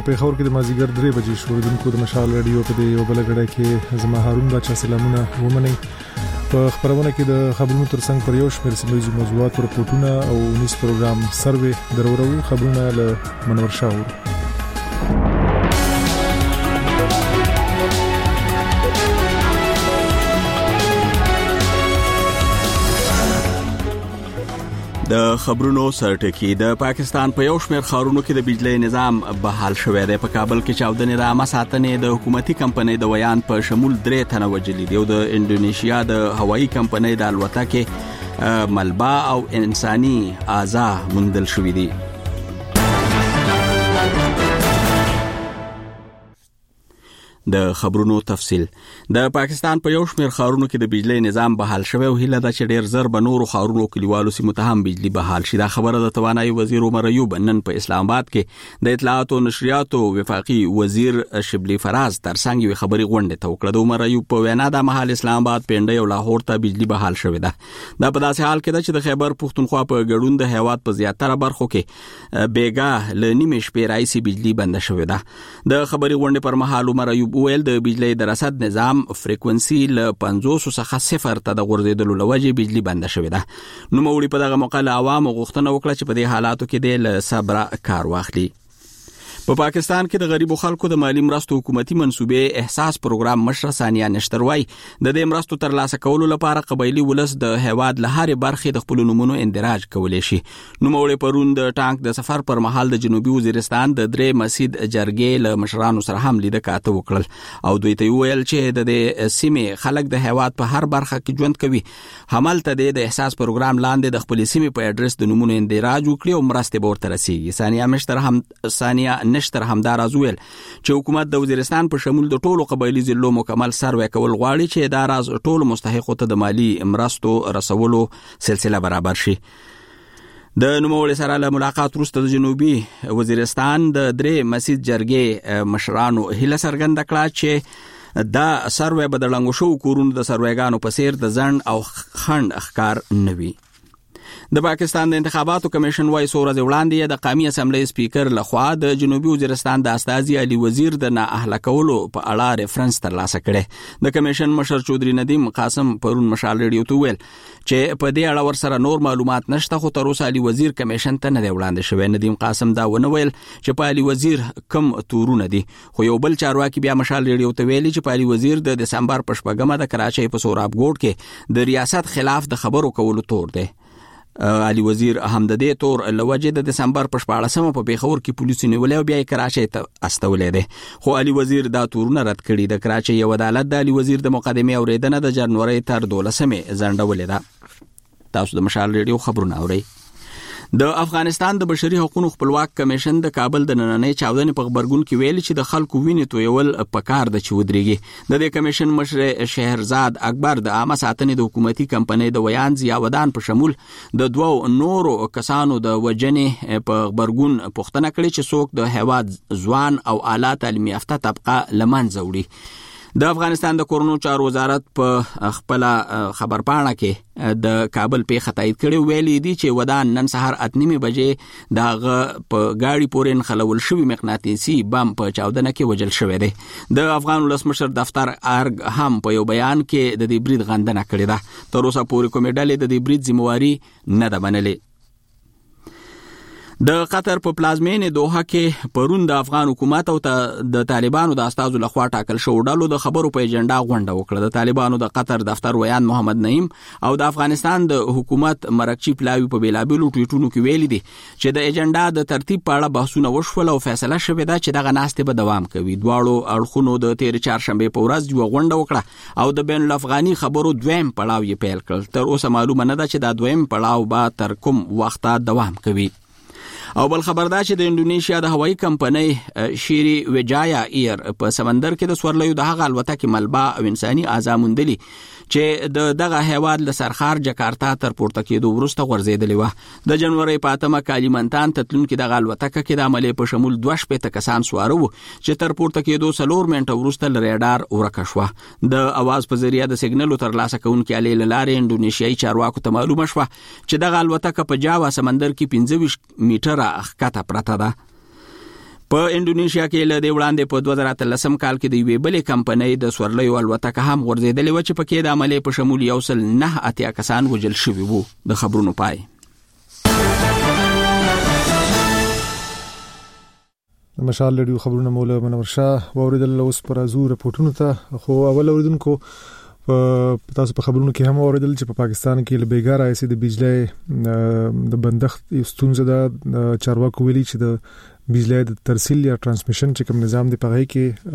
پیښور کې د مازیګر 3 بجې شروع د مشال رادیو په دې یو بل غړی کې زما هارون باچا سلامونه ومني. په خبرونه کې د خبرونو ترڅنګ پر یو شمېر سیمه موضوعات او رپورټونه او نیوز پروګرام سروې درورو خبرونه له منور شاور. د خبرونو سرټکی د پاکستان په یو شمېر ښارونو کې د بجلی نظام بحال شوی دی. په کابل کې چاودنې د عامه ساتنې د حکومتي کمپنۍ د ویان په شمول 3 تنه وژلي دي او د انډونیشیا د هوایي کمپنۍ د الوتکې ملبا او انساني اعضا موندل شوي دي. د خبرونو تفصیل. د پاکستان په یو شمېر ښارونو کې د بجلی نظام بحال شوی او هیله ده چې ډیر زر به نورو ښارونو کلیوالو سیمو ته هم بجلی بحال شي. دا خبره د توانایي وزیر عمر ایوب نن په اسلام آباد کې د اطلاعات او نشریاتو وفاقي وزیر شبلی فراز ترڅنګ یو خبري غونډه ته وکړه. د عمر ایوب په وینا د محل اسلام آباد پنډي او لاهور ته بجلی بحال شوی ده. دا په داسې حال کې ده چې د خیبر پښتونخوا په ګډون د هیواد په زیاتره برخو کې بیګا ل نیمه شپې راځي بجلی بند شوی ده. د خبري غونډه پر مهال عمر ایوب ویل د بجلی د رصد نظام فریکونسي ل 500 څخه 0 ته د غورځیدلو لوجه بجلی بند شوې ده. نو مولي په دغه موقع له عوامو غوښتنه وکړه چې په دې حالاتو کې د صبر کار واخلي. په پاکستان کې د غریبو خلکو د مالی مرستو حکومتي منسوبې احساس پروګرام مشر ثانیه نشتروي د دې مرستو ترلاسه کولو لپاره قبایلی ولس د هیواد له هرې برخې د خپل نمونو اندراج کولای شي. نو مولي پرون د ټانک د سفر پر مهال د جنوبي وزیرستان د 3 مسجد جرګې له مشرانو سره هم لیده کاته وکړل او دوی ته ویل چې د دې سیمې خلک د هیواد په هر برخه کې ژوند کوي. همالته د احساس پروګرام لاندې د خپل سیمې په اډرس د نمونو اندراج وکړي او مرستې به ورته رسیږي. ثانیه نشتر همدار ازویل چې حکومت د وزیرستان په شمول د ټولو قبایلی ضلعو مکمل سروې کول غواړي چې دا راز ټولو مستحقو ته د مالی مرستو رسولو سلسله برابر شي. د نوموړي سره له ملاقات وروسته د جنوبي وزیرستان د 3 مسجد جرګې مشرانو هیله څرګنده کړه چې دا سروې به د لنګو شو کورونو د سروېګانو په څیر د ځنډ او خنډ ښکار نه وي. د پاکستان د انتخاباتو کمیشن وايي څو ورځې وړاندې د قومي اسمبلی سپیکر لخوا د جنوبي وزیرستان د استازي علي وزیر د نااهله کولو په اړه ریفرنس ترلاسه کړي. د کمیشن مشر چودري ندیم قاسم پرون مشال ریډیو ته ویل چې په دې اړه ورسره نور معلومات نشته خو تر اوسه علي وزیر کمیشن ته نه دی وړاندې شوی. ندیم قاسم دا ونه ویل چې په علي وزیر کم تورونه دي خو یو بل چارواکي بیا مشال ریډیو ته ویلي چې په علي وزیر د دسمبر په 8 د کراچۍ په سوراب ګوټ کې د ریاست خلاف د خبرو کولو تور دی. علي وزیر هم د دې تور لوجه د دسمبر په 14 په پیښور کې پولیسو نیولې او بیا کراچۍ ته استولې ده خو علي وزیر دا تورونه رد کړي. د کراچۍ یو عدالت د علي وزیر د مقدمه اوریدنه د جنوري تر 12 ځنډولې ده. تاسو د مشال ریډیو خبرونه اورئ. د افغانستان د بشري حقوقو خپلواک کمیشن د کابل د نننۍ چاودنې په خبرګون کې ویل چې د خلکو وینې تویول پکار د چودريږي. د دې کمیشن مشر شهرزاد اکبر د عامه ساتنې د حکومتي کمپنۍ د ویان ضیاودان په شمول د 2 نورو کسانو د وجنې په خبرګون پوښتنه کړې چې څوک د هیواد ځوان او اعلی تعلیم یافته طبقه لمنځه وړي. د افغانستان د کورونو چارو وزارت په خپل خبرپاڼه کې د کابل په خطایت کړي ویلي دي چې ودان نن سهار 8:30 بجې دغه په گاډي پورې نخلول شوی مغناطیسي بم په چاودنه کې وجل شوی دی. د افغان ولسمشر دفتر ارګ هم په یو بیان کې د دې برید غندنه کړې ده. تر اوسه پورې کومې ډلې د دې برید ذمہواری نه ده منلې. د قطر په پلازمینې دوحه کې پرون د افغان حکومت او د طالبانو د استازو لخوا ټاکل شو ډلو د خبرو په ایجنډا غونډه وکړه. د طالبانو د قطر دفتر ویان محمد نعیم او د افغانستان د حکومت مرکچی پلاوی په بیلابلو ټویټونو کې ویلي دي چې د ایجنډا د ترتیب په اړه بحثونه وشول او فیصله شوې ده چې دغه ناستې به دوام کوي. دواړو اړخونو د 13 چهارشنبه په ورځ یو غونډه وکړه او د بین الافغاني خبرو دویم پړاو یې پیل کړ. تر اوسه معلومه نه ده چې دا دویم پړاو به تر کوم وخته دوام کوي. او بل خبردار چې د انډونیشیا د هوایي کمپنۍ شيري وجایا ایر په سمندر کې د سورلیو د هغه الوتکې ملبا او انساني اعضا موندلي چې دغه هیواد له سرخار جکارتا تر پورته کېدو وروسته غورځېدلې وه. د جنوري په 8 کالیمنتان تتلونکي دغه الوتکه کې د عملې په شمول 2 کسان سواره وو چې تر پورته کېدو 4 منټه وروسته له ریډار ورکه شوه. د اواز په ذریعہ د سیګنالو ترلاسه کوونکي الې لارې انډونیشیایي چارواکو ته معلومه شوه چې دغه الوتکه په جاوا سمندر کې 25 میټره ښکته پرته ده. په انډونیشیا کې له دې وړاندې په 2013 کال کې د یوې بلې کمپنۍ د سورلیو الوتکه هم غورځېدلې و چې پکې د عملې په شمول 109 کسان وژل شوي وو. د خبرونو پای. د مشال رادیو خبرونه مولا منور شاه اوریدل اوس پر ازو رپورټونو ته. خو اول اوریدونکو تاسو په خبرونو کې هم اوریدل چې په پاکستان کې له بیګار ایسي د بجلی د بندښت ستونزه ده. چارواکو ویلي چې د بجلی د ترسیل یا ترانسمیشن چې کوم نظام دی په هغه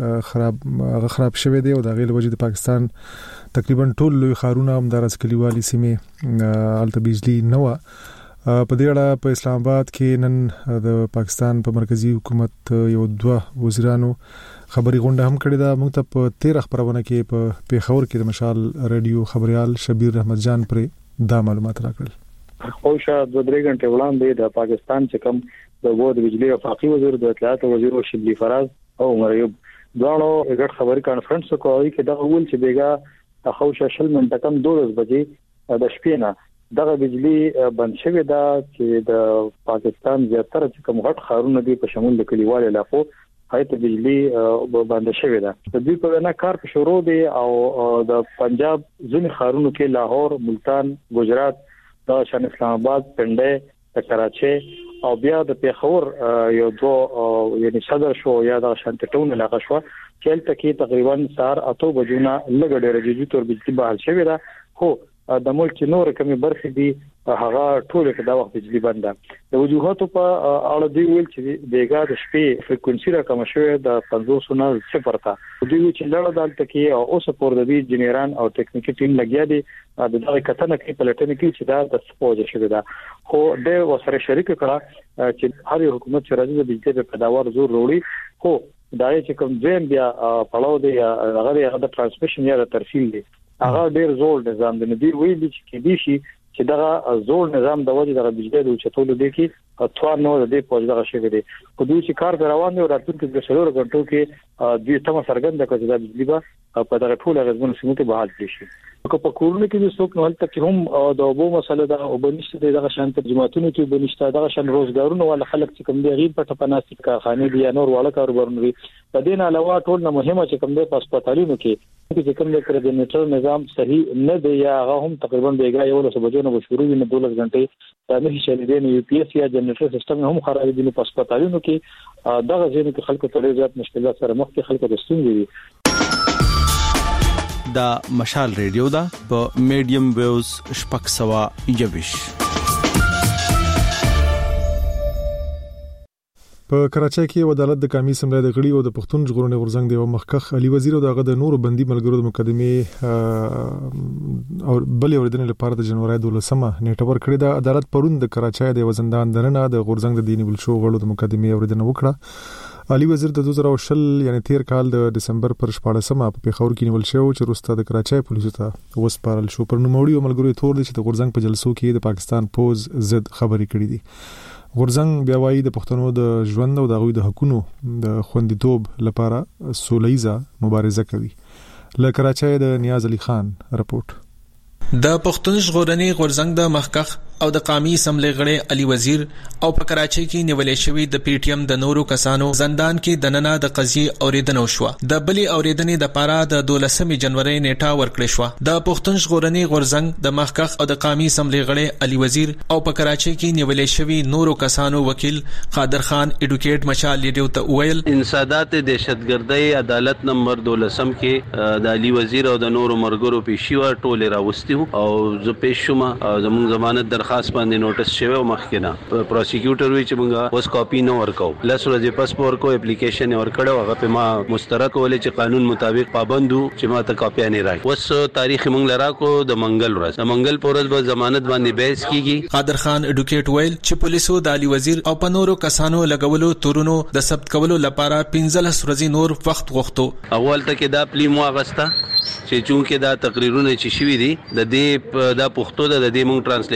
کې خراب شوی دی او د غیر وجې د پاکستان تقریبا ټول لوی ښارونه هم د راسکلیوالي سیمې الته بجلی نه و. په دې اړه په اسلام آباد کې نن د پاکستان په مرکزی حکومت یو 2 وزیرانو خبري غونډه هم کړې ده. موږ ته په 13 خبرونه کې په پیښور کې د مشال رادیو خبريال شبیر احمد جان پر دا معلومات راکړل. خو شاید 2-3 غنټې وړاندې د پاکستان چې کوم د وګړو بجلی او فاقي وزیر د اطلاعات وزیر شبلی فراز او عمر ایوب دواړو یو خبري کانفرنس کوي چې دا ول چې بیګا خوشا شل منټه کم 12 بجې د شپې نه دغه بجلی بند شوې ده چې د پاکستان زیاتره چې کوم غټ ښارونه دي په شمول د کلیوالو علاقو هایته بجلی بند شوې ده. د دې په وینا کار په شروع دی او د پنجاب ځینې ښارونو کې لاهور، ملتان، ګجرات، د شان اسلام آباد، پنډه، کراچي او بیا د پیښور یو 2 یعنی صدر شو یا د شانټټون علاقه شو چې تلته تقریبا سار 8 بجو نه لګ ډېر جدي تور بجلی بحال شوې ده. خو د ملک نور کمی برخه دي هغه ټول په دا وخت بجلی بند ده. د وجوهاتو په اړه دی ویل چې بیګا د شپې فریکوئنسي را کم شوه د 500 نه 0 ته دوی چې لړ دالته کې او اوس پور د دې جنرال او ټیکنیکي ټیم لګیا دي د دغه کتنه کې پلټنه کې چې دا د سپوږ شوه ده. خو د وسره شریک کړه چې هر حکومت چې راځي د بجلی په پیداوار زور وروړي. خو دا چې کوم ځین بیا پړاو دی هغه د ترانسمیشن یا د ترسیل دی هغه ډیر زوړ نظام دی. نو دی ویلي چې دي شي چې دغه زوړ نظام د وجه د بجلی د چتولو دی کې اتوار نو د دې پوج دغه شی دی. خو دوی چې کار روان دی او راتلونکي د 4 غنټو کې دوی تم سرګند کړي چې د بجلی په دغه ټول غزمن سیمو کې بحال شي. که په کورونو کې څوک نه هلته کې هم د اوبو مسله ده او بنشته دغه شان ترجماتونو کې بنشته دغه شان روزګارونه ول خلک چې کوم دی غیر په ټپناسي کارخانه دي یا نور والا کاروبارونه دي. په دې نه علاوه ټول نه مهمه چې کوم دی په هسپتالونو کې چې کوم دی کورډینیټر نظام صحیح نه دی یا هغه هم تقریبا بیګا یو له بجو نه شروع دي نه 12 غنټې د نه شي دی یو پی ایس یا جنریټر سیستم هم خراب دي. په هسپتالونو کې دغه ځینې کې خلکو ته زیات مشکلات سره مخ کې خلکو د ستونزې دي. دا مشال ریډیو دا په میډیم ویوز شپږ سوا یوش. په کراچۍ کې عدالت د قومي اسمبلی د غړي او د پښتون ژغورنې غورځنګ د مخکخ علي وزیر او دغه د نورو بندي ملګرو د مقدمه او بلې اوریدنې لپاره د جنوري 12مه نیټه ورکړې ده. عدالت پرون د کراچۍ د وزندان دننه د غورځنګ د دیني بلشو غړو د مقدمه اوریدنه وکړه. علي وزیر د 2020 یعنی 13 کال د دسمبر پر 14مه په پیښور کې نیول شو چې وروسته د کراچۍ پولیسو ته وسپارل شو. پر نوموړي او ملګرو تور دي چې د غورځنګ په جلسو کې د پاکستان پوز ضد خبري کړې دي. غورځنګ بیا وايي د پښتنو د ژوند او د غوي د حقوقو د خوندیتوب لپاره سولېزه مبارزه کوي. له کراچۍ د نیاز علي خان رپورت. د پښتون ژغورنې غورځنګ د مخکخ او د قومي اسمبلی غړي علي وزیر او په کراچۍ کې نیولې شوی د پی ټی ایم د نورو کسانو زندان کې دننه د قضیې اوریدنه وشوه. د بلې اوریدنې د پاره د 12 جنوري نیټه ورکړې شو. د پښتون ژغورنې غورځنګ د مخکخ او د قومي اسمبلی غړي علي وزیر او په کراچۍ کې نیولې شوی نورو کسانو وکیل قادر خان اډوکیټ مشال ریډیو ته ویل انسداد دهشتګردۍ عدالت نمبر 12 کې د علي وزیر او د نورو مرګرو پیشي ور ټوله راوستي او زه پېښ شوم او زموږ ضمانت درخواست باندې نوټس شوی او مخکنه پروسیکیوټر وی چې موږ اوس کاپی نه ورکو لس ورځې پس ورکو اپلیکیشن ورکړو هغه په ما مسترد کولې چې قانون مطابق پابندو چې ما ته کاپی نه راځي. اوس تاریخ موږ لراکو د منګل ورځ د منګل پورز به ضمانت باندې بحث کیږي. قادر خان اډوکیټ ویل چې پولیسو د علي وزیر او په نورو کسانو لګولو تورونو د ثبت کولو لپاره 15 ورځې نور وخت غوښتو. اول ته کې دا پلی مو اغستا چې چونکه دا تقریرونه چې شوي دي د دې دا پښتو د دې مونږ ترانسلیشن کوو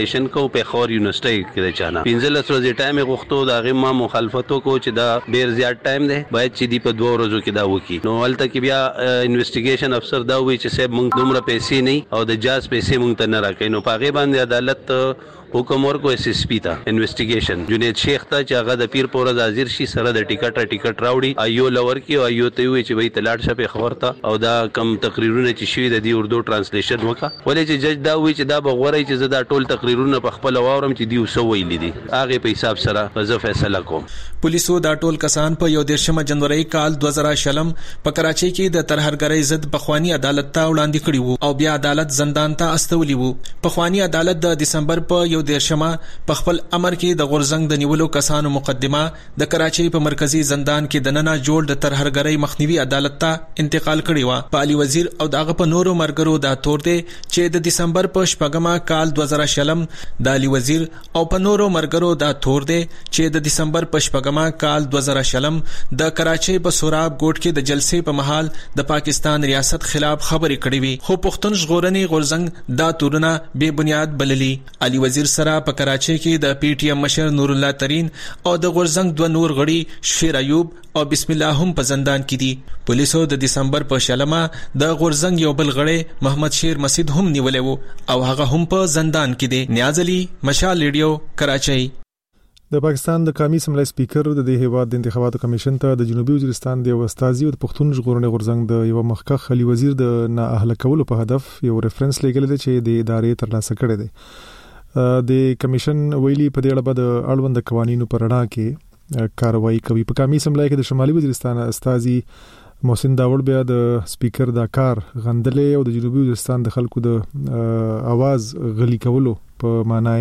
په خور یونیورسيټي کې چانه 15 ورځې ټایم غوښتو دا غي ما مخالفتو کو چې دا ډیر زیات ټایم دی باید چې دی په 2 ورځو کې دا وکی نو ولته کې بیا انویسټیګیشن افسر دا وی چې سب موږ دومره پیسې نه او د جاج پیسې موږ ته نه راکې نو پاغه باندې عدالت حکم ورکو اس اس پی ته انویسټیګیشن جنید شیخ ته چې هغه د پیر پورز حاضر شي سره د ټیکټ راوړي ایو لور کې او ایو ته وی چې وی تلاړ شپه خبرته او دا کم تقریرونه چې شوی د دې اردو ترانسلیشن وکا ولې چې جج دا وی چې دا بغوري چې زدا ټول تقریرونه په خپل واورم چې دی وسو ویل دي هغه په حساب سره زه فیصله کوم پولیسو دا ټول کسان په 11 جنوري کال 2000 په کراچۍ کې د ترهګرۍ ضد بخوانی عدالت ته وړاندې کړي وو او بیا عدالت زندان ته استولي وو بخوانی عدالت د دسمبر په 11 په خپل امر کې د غورزنګ د نیولو کسانو مقدمه د کراچۍ په مرکزی زندان کې د نننه جوړ د ترهګرۍ مخنیوي عدالت ته انتقال کړي و په علي وزیر او دغه په نورو مرګرو دا تور دی چې د دسمبر په 14 کال 2000 د علي وزیر او په نورو مرګرو دا تور دی چې د دسمبر په 14 کال 2000 د کراچۍ په سوراب ګوټ کې د جلسې په محل د پاکستان ریاست خلاف خبرې کړې وي خو پښتون ژغورنې غورزنګ دا تورونه بے بنیاد بللي علي وزیر سره په کراچۍ کې د پی ټی ایم مشر نور الله ترين او د غورزنګ دوه نور غړي شفیر ایوب او بسم الله هم په زندان کې دي پولیسو د دسمبر په 16 د غورزنګ یو بل غړي محمد شیر مسجد هم نیولې وو او هغه هم په زندان کې دي نیاز علي مشال ریډیو کراچۍ د پاکستان د قومي اسمبلی سپیکر د هیواد د انتخاباتو کمیشن ته د جنوبي وزیرستان د استاذي او د پښتون ژغورنې غورزنګ د یو مخکخ علي وزیر د نااهله کولو په هدف یو ریفرنس لیکل دي چې د ادارې ترلاسه کړي دي د کمیشن ویلي په دې اړه د اړوند قوانینو پر اړه کې کاروایی کوي په قومي اسمبلی کې د شمالي وزیرستان استاذي محسن داوړ بیا د سپیکر دا کار غندلې او د جنوبي وزیرستان د خلکو د आवाज غلي کولو په معنی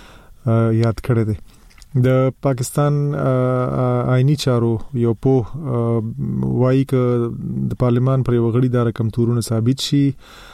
یاد کړی دی د پاکستان آئینی چارو یو په وایي ک د پارلیمان پر یو غړي دا رقم تورونه ثابت شي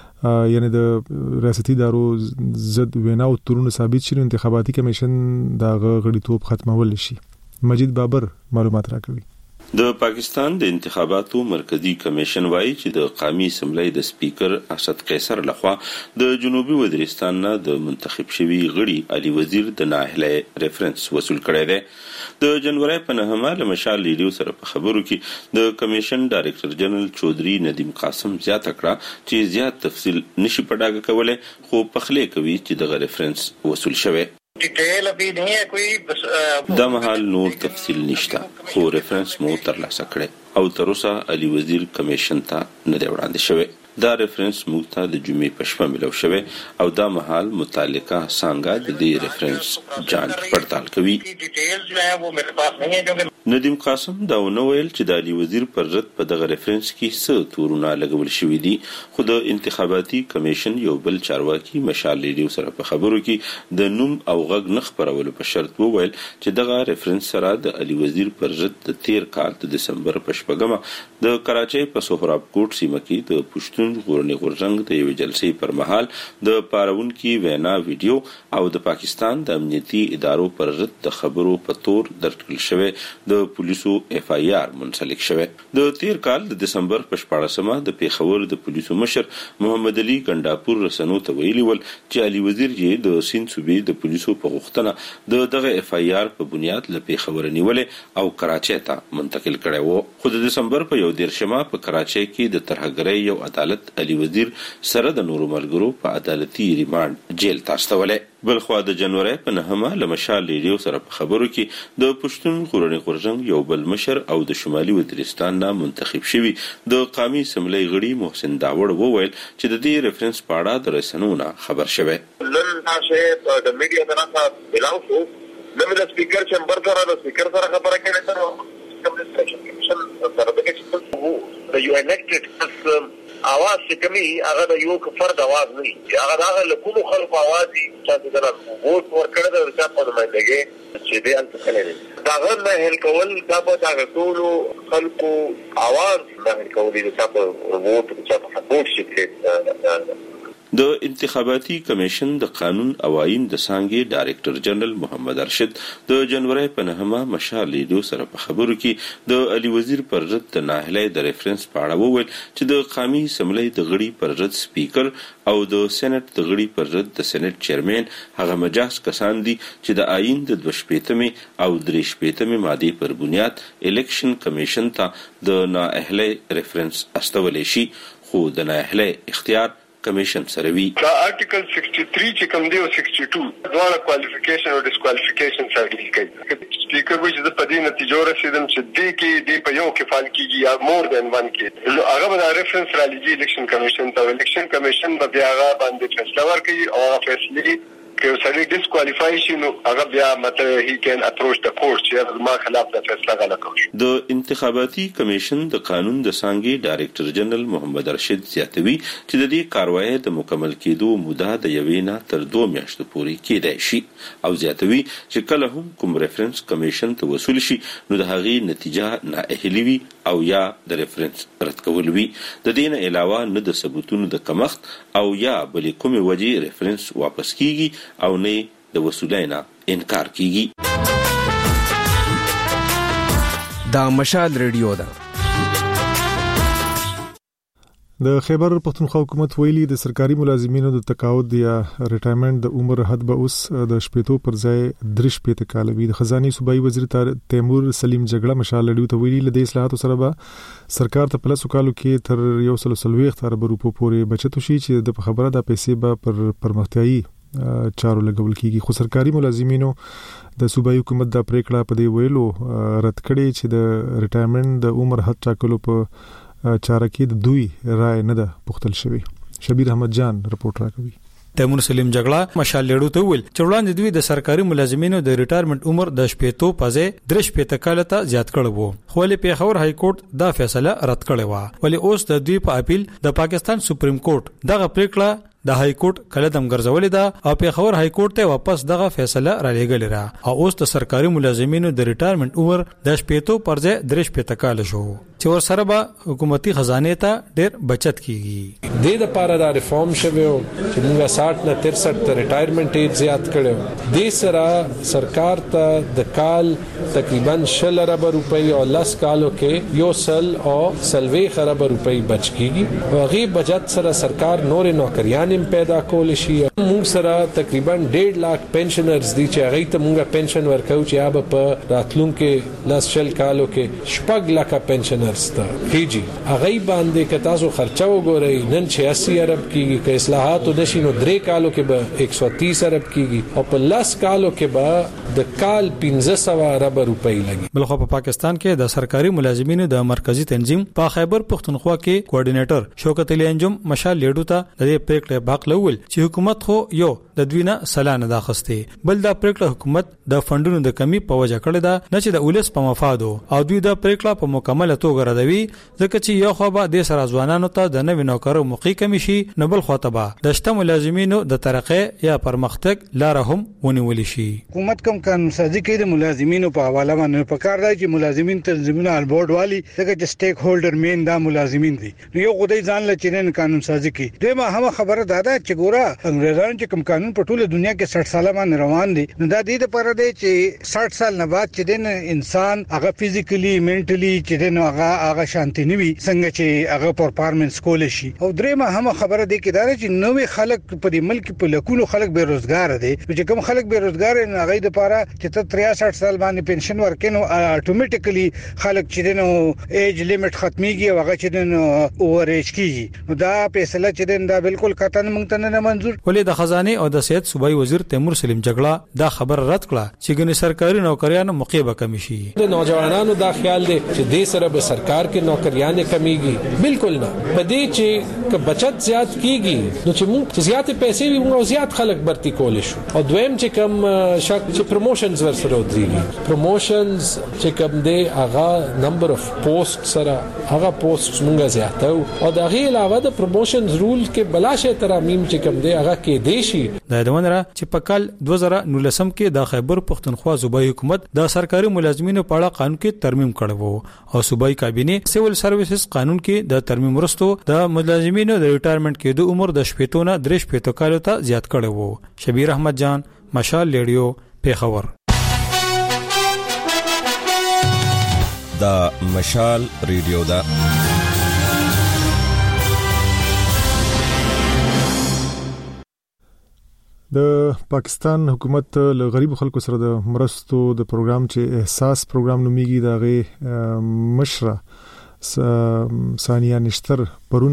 یعنی د ریاستي ادارو ضد وینا او تورونه ثابت شي انتخاباتي کمیشن دا غړیتوب ختمول شي مجید بابر معلومات راکوي د پاکستان د انتخاباتو مرکزی کمیشن وایي چې د قومي اسمبلی د سپیکر اسد قیصر لخوا د جنوبي وزیرستان نه د منتخب شوی غړي علي وزیر د نااهله ریفرنس وصول کړی دی د جنوري په 9 له مشال لیډیو سره په خبرو کې د کمیشن ډایریکټر جنرال چودري ندیم قاسم زیاته کړه چې زیات تفصیل نشي پډاګه کولای خو پخله کوي چې د ریفرنس وصول شوی डिटेल अभी नहीं है कोई बस دا مهال نور تفصیل نشته خو ریفرنس مو ترلاسه کړي او تر اوسه علي وزیر کمیشن ته نه دی وړاندې شوی دا ریفرنس مو ته د جمعې په شپه ملو شوی او دا مهال متعلقه څنګه د دې ریفرنس جانچ پړتال کوي डिटेल्स जो है वो मेरे पास नहीं है क्योंकि ندیم قاسم دا ونه ویل چې د علي وزیر پر ضد په دغه ریفرنس کې څه تورونه لګول شوې دي خو د انتخاباتي کمیشن یو بل چارواکي مشال لیډیو سره په خبرو کې د نوم او غږ نه خپرولو په شرط وویل چې دغه ریفرنس سره د علي وزیر پر ضد د 13 کال د دسمبر په 14 د کراچۍ په سهراب کوټ سیمه کې د پښتون ژغورنې غورزنګ د یو جلسې پر مهال د پارونکي وینا ویډیو او د پاکستان د امنیتي ادارو پر ضد د خبرو په تور درکړل شوی د پولیسو اف آی آر منسلک شوه د 13 کال د دسمبر په 14 د پیښور د پولیسو مشر محمد علي ګنداپور رسنو ته ویلي ول چې علي وزیر یې د سیند صوبې د پولیسو په غوښتنه دغه اف آی آر په بنیاد له پیښور نیولې او کراچۍ ته منتقل کړي وو خو د دسمبر په 11 په کراچۍ کې د ترهګرۍ یو عدالت علي وزیر سره د نورو ملګرو په عدالتي ریماند جیل ته استولې بلخوا د جنوري په 9 له مشال لیډیو سره په خبرو کې د پښتون ژغورنې غورزنګ یو بل مشر او د شمالي وزیرستان نه منتخب شوی د قومي اسمبلی غړي محسن داوړ وویل چې د دې ریفرنس په اړه د رسنونو خبر شوی نن تاسو د میډیا طرفه اعلان شو نن د سپیکر چمبر سره د سپیکر سره خبره کړې ده یو الیکټډ आवाज چې کمی هغه د یو فرد आवाज نه هغه هغه له کوم خلکو आवाज دي چې دا ووټ ورکړه د چا په نمائندګۍ چې دې انت کړي دا غو نه هل کول دا په تاسو ټول خلکو आवाज نه هل کول دي چې په ووټ چې په سپورټ شي د انتخاباتي کمیشن د قانون او آئین د څانګې ډایرکټر جنرال محمد ارشد د جنوري په 9 مشال لیدو سره په خبرو کې د علي وزیر پر رد د ناهلۍ د ریفرنس په اړه وویل چې د قومي اسمبلی د غړي پر رد سپیکر او د سېنات د غړي پر رد د سېنات چیرمن هغه مجاز کسان دي چې د آئین د 2 او 3 ماده پر بنیاد الیکشن کمیشن ته د نااهلۍ ریفرنس استولې شي خو د نااهلۍ اختیار کمیشن سره وی. دا آرټیکل 63 چې کوم دی او 62 دواړه کوالیفیکیشن او ډیسکوالیفیکیشن سره ډیل کوي. سپیکر وایي چې په دې نتیجو رسیدم چې دې کې دې په یو کې فال کیږي یا مور دین ون کې نو هغه به ریفرنس را لېږي الیکشن کمیشن ته. الیکشن کمیشن به بیا هغه باندې فیصله ورکوي او هغه فیصله که سړی ډیسکوالیفای شي نو هغه بیا مطلب هی کین اپروچ د کورټ چې ما خلاف د فیصله غلا کوي. د انتخاباتي کمیشن د قانون د څانګې ډایرکټر جنرال محمد ارشد زیاتوي چې د دې کاروایی د مکمل کېدو موده د 1 نه تر 2 میاشتو پورې کېدای شي او زیاتوي چې کله هم کوم ریفرنس کمیشن ته وصول شي نو د هغې نتیجه نااهلي وي او یا د ریفرنس رد کول وي. د دې نه علاوه نه د ثبوتونو د کمښت او یا بلې کومې وجې ریفرنس واپس کیږي او نه د وصولینا انکار کیږي. دا مشال ریډیو ده. د خیبر پختونخوا حکومت ویلي د سرکاري ملازمینو د تقاعد یا ریټایرمنټ د عمر حد به اوس د 80 پر ځای 3 کال وي. د خزاني صوبایي وزیر تیمور سلیم جګړه مشال ریډیو ته ویلي د اصلاحاتو سره به سرکار ته په 100 کالو کې تر 140 ارب روپو پورې بچت شي چې د خبره د پیسې به پر پرمختیايي چارو لګول کیږي. خو سرکاري ملازمینو د صوبایي حکومت د پریکړه په دی ویلو رد کړي چې د ریټایرمنټ د عمر حد ټاکلو په چاره کې د دوی رائے نه ده پوښتل شوی. شبیر احمد جان رپورټ راکوي. تیمور سلیم جګړه مشال لیډو ته ویل چې وړاندې دوی د سرکاري ملازمینو د ریټایرمنټ عمر د 80 پځې 3 کال ته زیات کړو وو خو له پیښور های کورټ دا فیصله رد کړی و. ولی اوس د دوی په اپیل د پاکستان سپریم کورټ دغه پریکړه د های کورټ کله دم ګرځولې ده او پیښور های کورټ ته واپس دغه فیصله را لېږلې را او اوس د سرکاري ملازمینو د ریټایرمنټ عمر د 80 پځې 3 کال شو چې ور سره به حکومتي خزانه ته ډېر بچت کیږي. د لپاره دا ریفارم شوی چې موږ 60 نه 63 ته ریټایرمنټ ایج زیات کړو. د سره سرکار ته د کال تقریبا 10 ارب روپۍ او 10 کالو کې یو سل او سلوي ارب روپۍ بچ کیږي. هغه بچت سره سرکار نور نوکریان پیدا کول شي. موږ سره تقریبا 1.5 लाख پنشنرز دي چې هغه ته موږ پنشن ورکو چې هغه په راتلونکو 10 کالو کې 6 लाख پنشنرز ته کیږي. هغه باندې که تاسو خرچه وګورئ نن 86 ارب کیږي که اصلاحات ودشي نو 3 کالو کې به 130 ارب کیږي او په 10 کالو کې به د کال 1500 ارب روپۍ لګي. بلخو په پاکستان کې د سرکاري ملازمینو د مرکزی تنظیم په خیبر پختونخوا کې کوارډینیټر شوکت علي انجم مشال لیډو ته د دې پریکړې باق لول چې حکومت خو یو د دوی نه سلانه داخسته بل دا پریکړه حکومت د فندونو د کمی په وجه کړی دا نه چې د اولس په مفادو او دوی دا پریکړه په مکمل توګه ردوي ځکه چې یو خو به د سر ځوانانو ته د نوې نوکرو موقع کمی شي نه بل خو ته به د شته ملازمینو د ترقې یا پرمختګ لار هم ونیول شي. حکومت کوم قانون سازي کوي د ملازمینو په حواله باندې په کار دی چې ملازمین تنظیمونه البورډ والی دغه چې سټیک هولډر مین دا ملازمین دي یو خدای ځان لچینن قانون سازي کوي. دوی هم خبره دادا چې ګوره انګریزان چې کوم قانون په ټوله دنیا کې 60 سال باندې روان دي نو دا د لپاره دی چې 60 سال نه بعد چې دین انسان هغه فزیکلی منټلی چې دین هغه شانتي نوي څنګه چې هغه پرفارمنس کول شي. او درېمه هم خبره دی کې دا چې نوې خلک په دې ملک په لکونو خلک بیروزګار دي چې کوم خلک بیروزګار نه هغه د لپاره چې 63 سال باندې پنشن ورکینو اتوماتیکلی خلک چې دین ایج لیمټ ختميږي او هغه چې دین اوور ایج کیږي نو دا فیصله چې دین دا بالکل کتن مونږ ته نه منظور. ولې د خزانه او د سیاست صوبایي وزیر تیمور سلیم جګړه دا خبر رد کړه چې ګنې سرکاري نوکریانو موقع به کمی شي. د نوجوانانو دا خیال دی چې د سره به سرکار کې نوکریان کمیږي بالکل نه. په دې چې بچت زیات کیږي نو چې موږ زیات پیسې وي موږ زیات خلک برتی کول شو. او دویم چې کم شک چې پروموشنز ورسره ودرېږي پروموشنز چې کم دی هغه نمبر اف پوسټ سره هغه پوسټ موږ زیاتو او دا غي علاوه د پروموشنز رول کې بلاشه ترامیم چې کم دی هغه کې دیشي د ادمنره چې په کال 2019 کې د خیبر پختونخوا صوبایي حکومت د سرکاري ملازمینو په اړه قانون کې ترمیم کړی وو او صوبایي کابینه سیول سرویسز قانون کې د ترمیم وروسته د ملازمینو د ریټایرمنټ کېدو عمر د 15 نه 3 کالو ته زیات کړی وو. شبیر احمد جان، مشال ریډیو، پیښور. دا مشال ریډیو دا د پاکستان حکومت له غریب خلکو سره د مرستو د پروګرام چې احساس پروګرام نومیږي دا غي مشره ثانیه نشتر پرون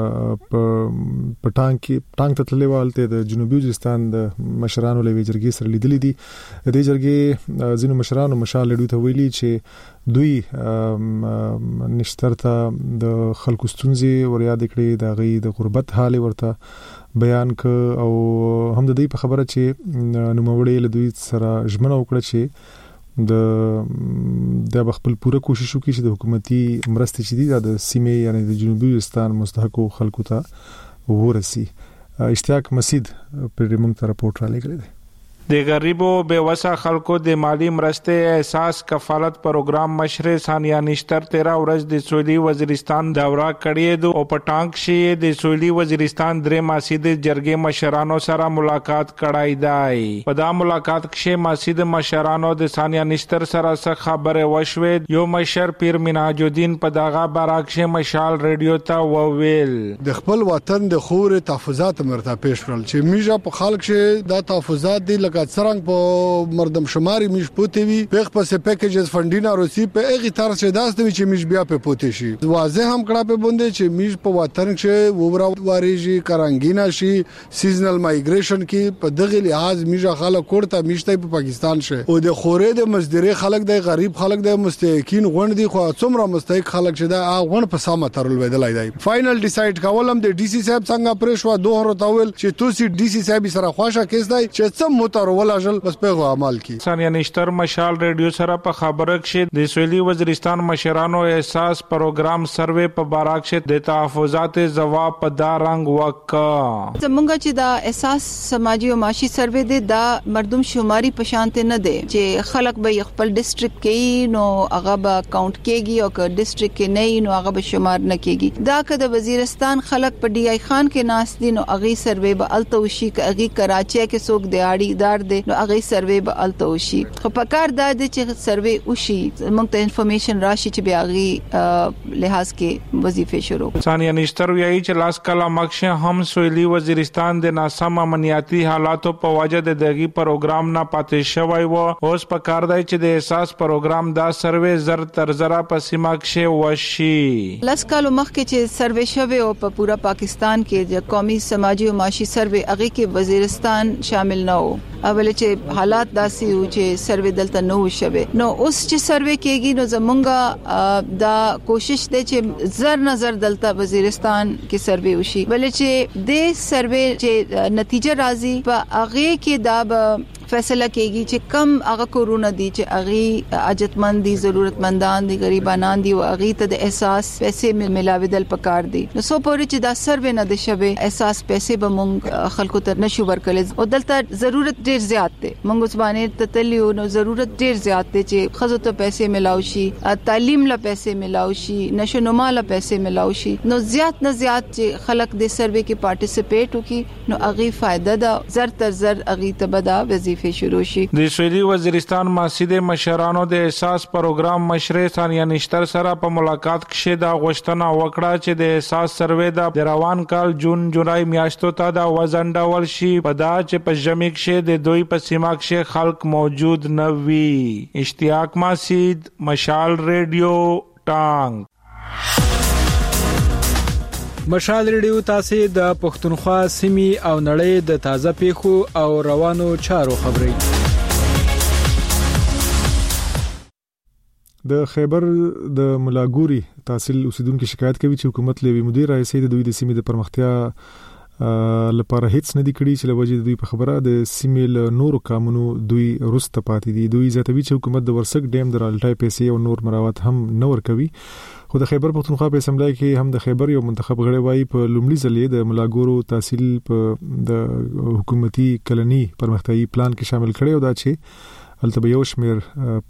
په ټانک ته تللی والته د جنوبي وزیرستان د مشرانو له ویجرګي سره لیدلې دي. د جرګي ځینو مشرانو مشال لډو ته ویلي چې دوی نشتر ته د خلکو ستونزې ور یاد کړې د غي د غربت حال ورته بیان ک او هم د دې په خبره چې نوموړي له دوی سره ژمنه وکړه چې د خپل پوره کوشش وکړي چې د حکومتي مرستې چې دي د سیمې یعنی د جنوبي وزیرستان مستحقو خلکو ته ورسي. اشتیاق مسید پر موږ ته راپورټ را لګړي دی. د غریبو بیوسه خلکو د مالی مرستې احساس کفالت پروګرام مشر ثانیه نشتر 13 ورځ د سویلي وزیرستان دورہ کړی دی او په ټانک شي د سویلي وزیرستان درې ماسید جرګې مشرانو سره ملاقات کړای دی. په دا ملاقات کې ماسید مشرانو د ثانیه نشتر سره څه خبره وشوه. یو مشر پیر مناج الدین په داغه باراکشه مشال ریډیو ته وویل د خپل وطن د خور تحفظات مرته پیښ کړل چې میجا په خلک شه دا تحفظات دی څرنګ په مردم شماري میش پوتې وي په پسې پیکیجز فندینا روسي په اغه تر څه داسته وي چې میش بیا په پوتې شي. واضح هم کړه په بوندې چې میش په وطن کې وورا واریږي کرانګینا شي سیزنل مایګریشن کې په دغه لحاظ میجا خلک کوړه میشته په پاکستان شه او د خورې د مزدوري خلک د غریب خلک د مستحقین غوڼ دي خو څومره مستحق خلک شه دا غوڼ په سامه ترل ودلای دی. فائنل ډیسایډ کولم د ډي سي صاحب څنګه پرېښو دوه ورتاول چې توسي ډي سي صاحب سره خوښه کیس دی چې څه موتر ولاجل بس په عمل کی. ثانیه نشتر مشال ریډیو سره په خبره کې د سویلي وزیرستان مشرانو احساس پروګرام سروې په باراکشه د تحفظات جواب په دا رنگ وکا زمونږ چې دا احساس سماجی او معاشي سروې دی دا مردم شماري په شانته نه دی چې خلک به خپل ډیسټریکټ کې نو هغه به کاونټ کېږي او که ډیسټریکټ کې نه نو هغه به شمار نه کېږي. دا که د وزیرستان خلک په ډي آی خان کې ناس دي نو هغه سروې به التوشي کې هغه کراچي کې څوک دیاړي دار دي نو هغه سروې به التوشي. خو په کار دا دي چې سروې وشي موږ ته انفارمیشن راشي چې بیا هغه لحاظ کې وظیفه شروع. ثانیه نشتر ویایي چې لاس کلا مخشه هم سویلي وزیرستان د ناسم امنیتي حالاتو په وجه د دغه پروګرام نه پاتې شوی و. اوس په کار دی چې د احساس پروګرام دا سروې زر تر زرا په سیمه کې وشي. لاس کالو مخکې چې سروې شوه او په پورا پاکستان کې د قومي سماجی او معاشي سروې هغه کې وزیرستان شامل نه و. اول چې حالات داسي و چې سروې دلته نو شوه نو اوس چې سروې کېږي نو زمونږه دا کوشش دی چې زر نظر دلته وزیرستان کې سروې وشي ولې چې د سروې چې نتیجه راځي په هغه کې دا فیصله کېږي چې کم هغه کورونه دي چې هغه اجتمند دي ضرورتمندان دي غریبانان دي او هغه ته د احساس پیسې ملاویدل پکار دي. نو سو پورې چې دا سروې نه د شوه احساس پیسې به مونږ خلکو ته نشو ورکړل او دلته ضرورت ډیر زیات دی. مونږ ځوانې ته تلیو نو ضرورت ډیر زیات دی چې خزو ته پیسې ملاو شي تعلیم له پیسې ملاو شي نشو نما له پیسې ملاو شي نو زیات نه زیات چې خلک د سروې کې پارټیسپیټ وکړي نو هغه فائدہ دا زر تر زر هغه ته بدا وظیفه شروع شي. د سویلي وزیرستان ماسید مشرانو د احساس پروګرام مشر ثانیه نشتر سره په ملاقات کې دا غوښتنه وکړه چې د احساس سروې د روان کال جون جولای میاشتو ته دا وزن ډول شي په دا چې په ژمي کې د دوی په سیمه کې خلک موجود نه وي. اشتیاق مسید، مشال ریډیو، ټانګ. مشال ریډیو تاسو د پښتونخوا سیمې او نړۍ د تازه پیښو او روانو چارو خبري. د خیبر د ملاګوري تحصیل اوسیدونکو شکایت کوي چې حکومت لوي مدیر رئیس د دوی د سیمې د پرمختیا لپاره هیڅ نه دی کړی چې لوجه دوی په خبره د سیمل نورو کامونو دوی رسته پاتې دي. دوی زیاتوي چې حکومت د ورسک ډیم د رالټای پیسې او نور مراوات هم نور کوي. خو د خیبر پختونخوا په اسمبلی کې هم د خیبر یو منتخب غړی وایي په لومړي ځلې د ملاګورو تحصیل په د حکومتي کلنی پرمختیايي پلان کې شامل کړي او دا چې البته یو شمیر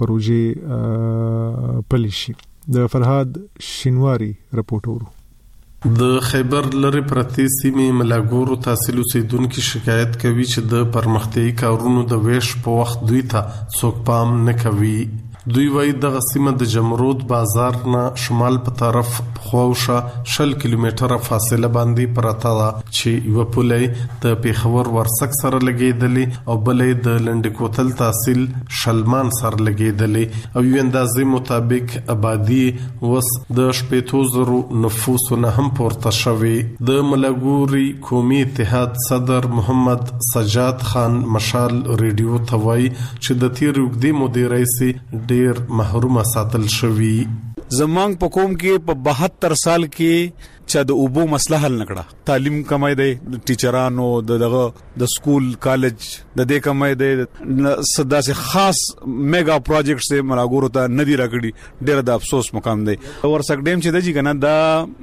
پروژې پلیشي. د فرهاد شینواری رپورټ ورو. د خیبر لری پرتی سیمې ملاګورو تحصیل اوسیدونکو شکایت کوي چې د پرمختیايي کارونو د ویش په وخت دوی ته څوک پام نه کوي. دوی وایي د غسیمه د جمرود بازار نه شمال په طرف خوښه 10 کیلومتره فاصله باندې پراته ده چې یو پولې د پیښور ورسک سره لګیدلې او بلې د لنډکوتل تحصیل شلمان سره لګیدلې او یو اندازې مطابق آبادی وس د 70,000 نفوسونه هم پورته شوي. د ملاګوري قومي اتحاد صدر محمد سجاد خان مشال ریډیو ته وایي چې د تیر وګړي مدیرای سي ډیر محروم ساتل شوی. زمونږ په قوم کې په 72 سال کې چې د اوبو مسله حل نکړه. تعلیم کمای دی ټیچرانو دغه د سکول کالج د دې کمای دی صدا سے خاص میگا پروجیکټ سے ملاګورو ته ندی راکړي. ډیر د افسوس مقام دی. ورسک ډیم چې د جی کنه دا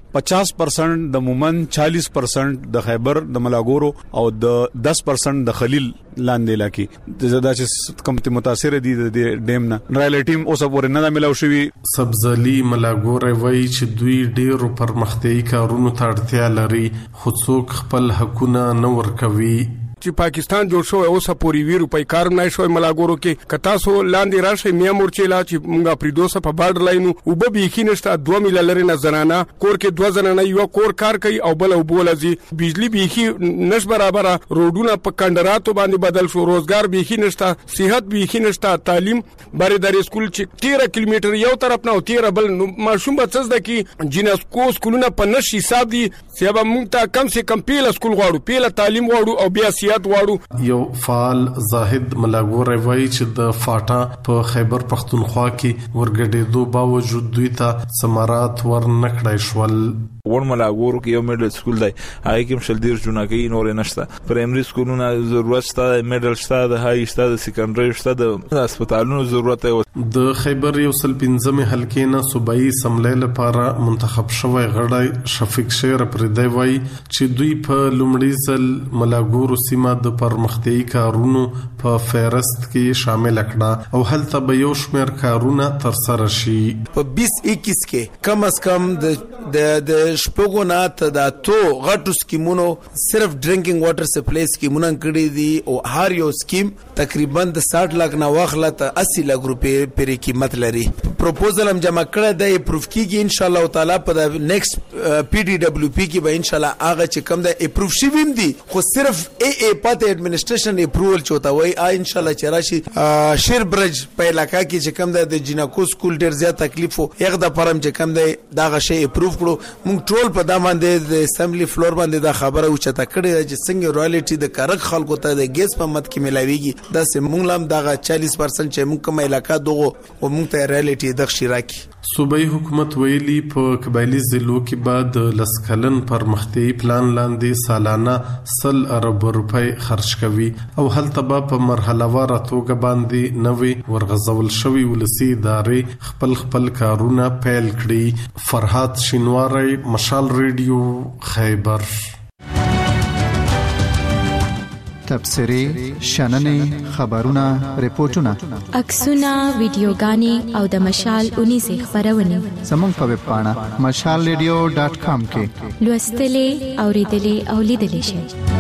50% د مومن 40% د خیبر د ملاګورو او د 10% د خلیل لاندې لکه زدا چې کم متاثر دي د ډیم نه ریلیټیم اوس پورې نه ملاو شوی. سبزلی ملاګوري وایي چې دوی ډیر پرمختیايي کارونو ته اړتیا لري خو څوک خپل حقونه نه ورکوي. چې پاکستان جوړ شو اوسه پوری وی روپۍ کار نه شوی ملاګورو کې کتا سو لاندې راشه میا مورچلا چې مونږه پریدوسه په بارډر لاینو او به بيخي نشته 2 میل لري نه زنانه کور کې 2 زنانه یو کور کار کوي او بل وبولځي بجلی بيخي نش برابر روډونه په کندراتو باندې بدل شو روزګار بيخي نشته صحت بيخي نشته تعلیم باري در سکول چې 13 کیلومتر یو طرف نه او 13 بل ماشوم بچز د کی جناسکو سکولونه په نش حساب دي سبا مونږ ته کم سے کم پیله سکول غواړو پیله تعلیم غواړو او بیا یو فعال زاهد ملاګوري وایي چې د فاټا په خیبر پختونخوا کې ورګډېدو باوجود دوی ته سمارات ور نکړای شول. ور ملاګورو کې یو میډل سکول دی هغه کې مشل ډیر جوړه کوي نور نشته. پرایمري سکولونه ضرورت شته میډل شته د هاي شته د سیکنډري شته د هسپتالونو ضرورت دی. د خیبر یو سل 15 حلقې نه صوبایي سملې لپاره منتخب شوی غړی شفیق شیر پردی وایي چې دوی په لومړي ځل ملاګورو سیمه د پرمختیايي کارونو په فهرست کې شامل کړه او هلته به یو شمېر کارونه تر سره شي. په 2021 کې کم از کم د شپږو نه ته د تو غټو سکیمونو صرف ډرینکینګ واټر سپلای سکیمونه کړی دي او هر یو سکیم تقریبا د 60 لک نه واخله ته 80 لک روپے پرې قیمت لري. پروپوزل هم جمع کړی دی اپروف کیږي ان شاء الله تعالی په د نیکسټ PDWP کې به ان شاء الله هغه چې کم د اپروف شي ویم دي خو صرف AA پته ایڈمنسټریشن اپروول چوتا وای ان شاء الله چې راشي شیر برج په علاقہ کې چې کم د جنکو سکول ډیر زیات تکلیف او یغ د پرم چې کم د دغه شی اپروف کړو. مونږ ټول په دا باندې د اسمبلی فلور باندې دا خبره او چته کړی چې څنګه رالټي د کارک خلکو ته د ګیس په مت کې ملاويږي دا سه مونږ لم دغه 40% چې مونږ کوم علاقہ دغه او مونږ ته رالټي د شراکي. صوبایي حکومت ویلي په قبایلی ضلعو کې بعد لسکلن پرمختیايي پلان لاندې سالانه 100 ارب روپۍ خرج کوي او هلته په مرحله واره توګه باندې نوې ورغزول شوی ولسی ادارې خپل کارونه پیل کړي. فرهاد شینواری مشال ریډیو خیبر. تبصرې شننې خبرونه ریپورتونه عکسونه ویډیوګانې او د مشال 19 خبرونه زموږ په ویب پاڼه mashalradio.com کې لوستلې اوریدلې او لیدلې شئ.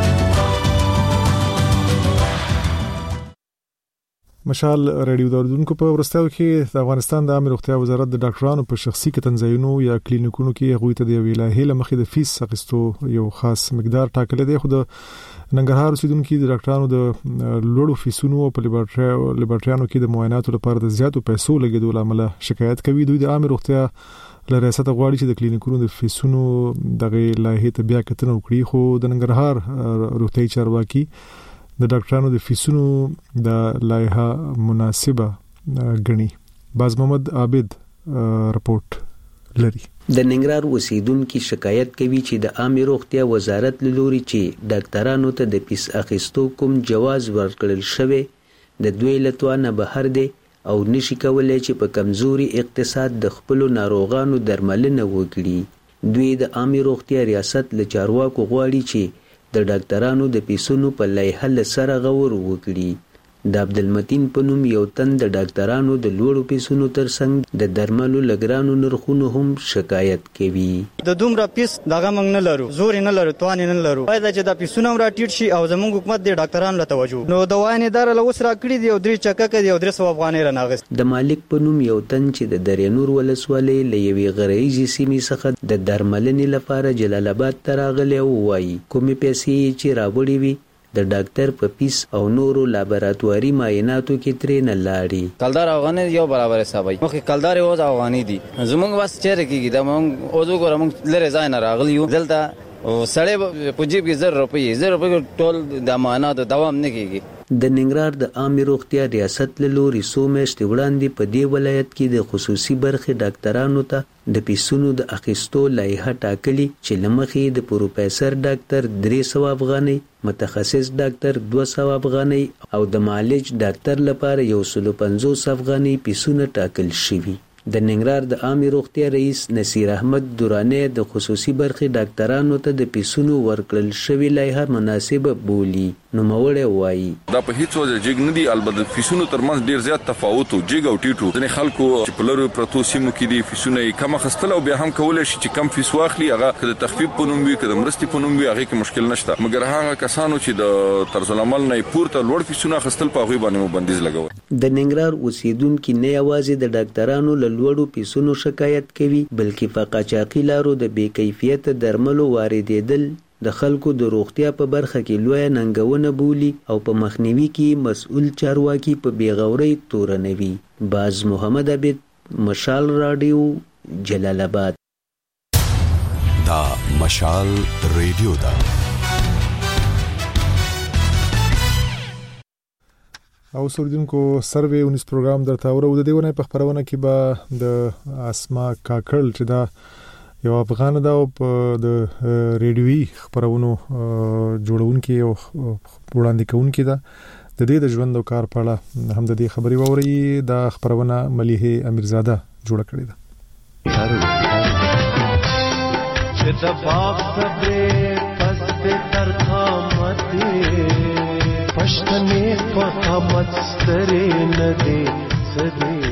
مشال ریډیو داردونکو په ورستاو کې د افغانستان د عامه روغتیا وزارت د ډاکټرانو په شخصي کتنځایونو یا کلینیکونو کې غوښته دی ویلای لمخې د فیس اخیستو یو خاص مقدار ټاکل دی. خو د ننګرهار اوسیدونکو د ډاکټرانو د لوړو فیسونو په لیبارټریانو کې د معایناتو لپاره د زیاتو پیسو لګیدو لامل شکایت کوي. دوی د عامه روغتیا لریاست غواړي چې د کلینیکونو د فیسونو دغه لایحه ته بیا کتنه وکړي. خو د ننګرهار روغتي چارواکي د ډاکټرانو د فیسونو د لایحه مناسبه غني. باز محمد عابد رپورت لري. د ننګرهار اوسیدونکو شکایت کوي چې د عامه روغتیا وزارت له لوري چې ډاکټرانو ته د فیس اخیستو کوم جواز ورکړل شوی د دوی له توانه بهر دی او نشي کولای چې په کمزوري اقتصاد د خپل ناروغانو درملنه وکړي. دوی د عامه روغتیا ریاست له چارواکو غواړي چې د ډاکټرانو د پیسونو په لایحه له سره غور وکړي. د عبدالمتین په نوم یو تن د ډاکټرانو د لوړو پیسونو ترڅنګ د درملو لګرانو نرخونو هم شکایت کوي. د دومره پیس دغه موږ نه لرو، زور نه لرو، توان نه لرو. باید چې د پیسونو را ټیټ شي او زموږ حکومت د ډاکټرانو له توجه نو د وایي اداره له اوس را کړی دی او درې چکه دی او 300 افغانۍ را ناغست. د مالک په نوم یو تن چې د درینور ولسوالۍ له یوې غریزي سیمې څخه د درملنې لپاره جلال آباد ته راغلی او وایي کومې پیسې چې راوړې وي د ډاکټر په پیس او نورو لابراتواري معایناتو کې ترې نه لاړې. کلدار افغاني یو برابر حساب وي، مخکې کلدار یو افغاني دي. زمونږ بس چیرې کېږي دا مونږ اوس وګوره مونږ لرې ځای نه راغلي یو دلته سړی په جیب کې 1000 روپۍ ټول د معایناتو دوام نه کېږي. د ننګرهار د عامه روغتیا ریاست له لوري څو میاشتې وړاندې په دې ولایت کې د خصوصي برخې ډاکټرانو ته د پیسونو د اخیستو لایحه ټاکلي چې له مخې د پروفیسر ډاکټر 300 افغانۍ، متخصص ډاکټر 200 افغانۍ او د معالج ډاکټر لپاره 150 افغانۍ پیسونه ټاکل شوي. د ننګرهار د عامه روغتیا رئیس نصیر احمد دورانی د خصوصي برخې ډاکټرانو ته د پیسونو ورکړل شوی لایحه مناسبه بولی. نوموړی وایي دا په هیڅ وجه جګ نه دي، البته فیسونو ترمنځ ډیر زیات تفاوت او جګ او ټیټو. ځینې خلکو چې په لرو پرتو سیمو کې دي فیسونه یې کم اخیستل او بیا هم کولای شي چې کم فیس واخلي، هغه که د تخفیف په نوم وي که د مرستې په نوم وي هغه کې مشکل نشته. مګر هغه کسانو چې د طرز العمل نه پورته لوړ فیسونه اخیستل په هغه باندې مو بندیز لګول. د ننګرهار اوسیدونکو نه یوازې د ډاکټرانو له لوړو پیسونو شکایت کوي بلکې په قاچاقي لارو د بې کیفیته درملو واردېدل د خلکو د روغتیا په برخه کې لویه ننګونه بولي او په مخنیوي کې مسؤل چارواکي په بېغورۍ تورنوي. باز محمد عبید، مشال رادیو، جلال آباد. دا مشال ریډیو ده. او سردونکو سروې 19 پروګرام درته اورو. د دیونه په خبرونه کې به د اسما کاکړ چې دا یو افغان دا او د ریډیوي خبرونو جوړونکي او وړاندې کوونکي دا د دې د ژوند او کار په اړه هم د دې خبري ووري. دا خبرونه مليحه امیرزاده جوړ کړې ده. چې د باغ صبر پس تر قامت پښتنې په قامت سترې نه دي سدي.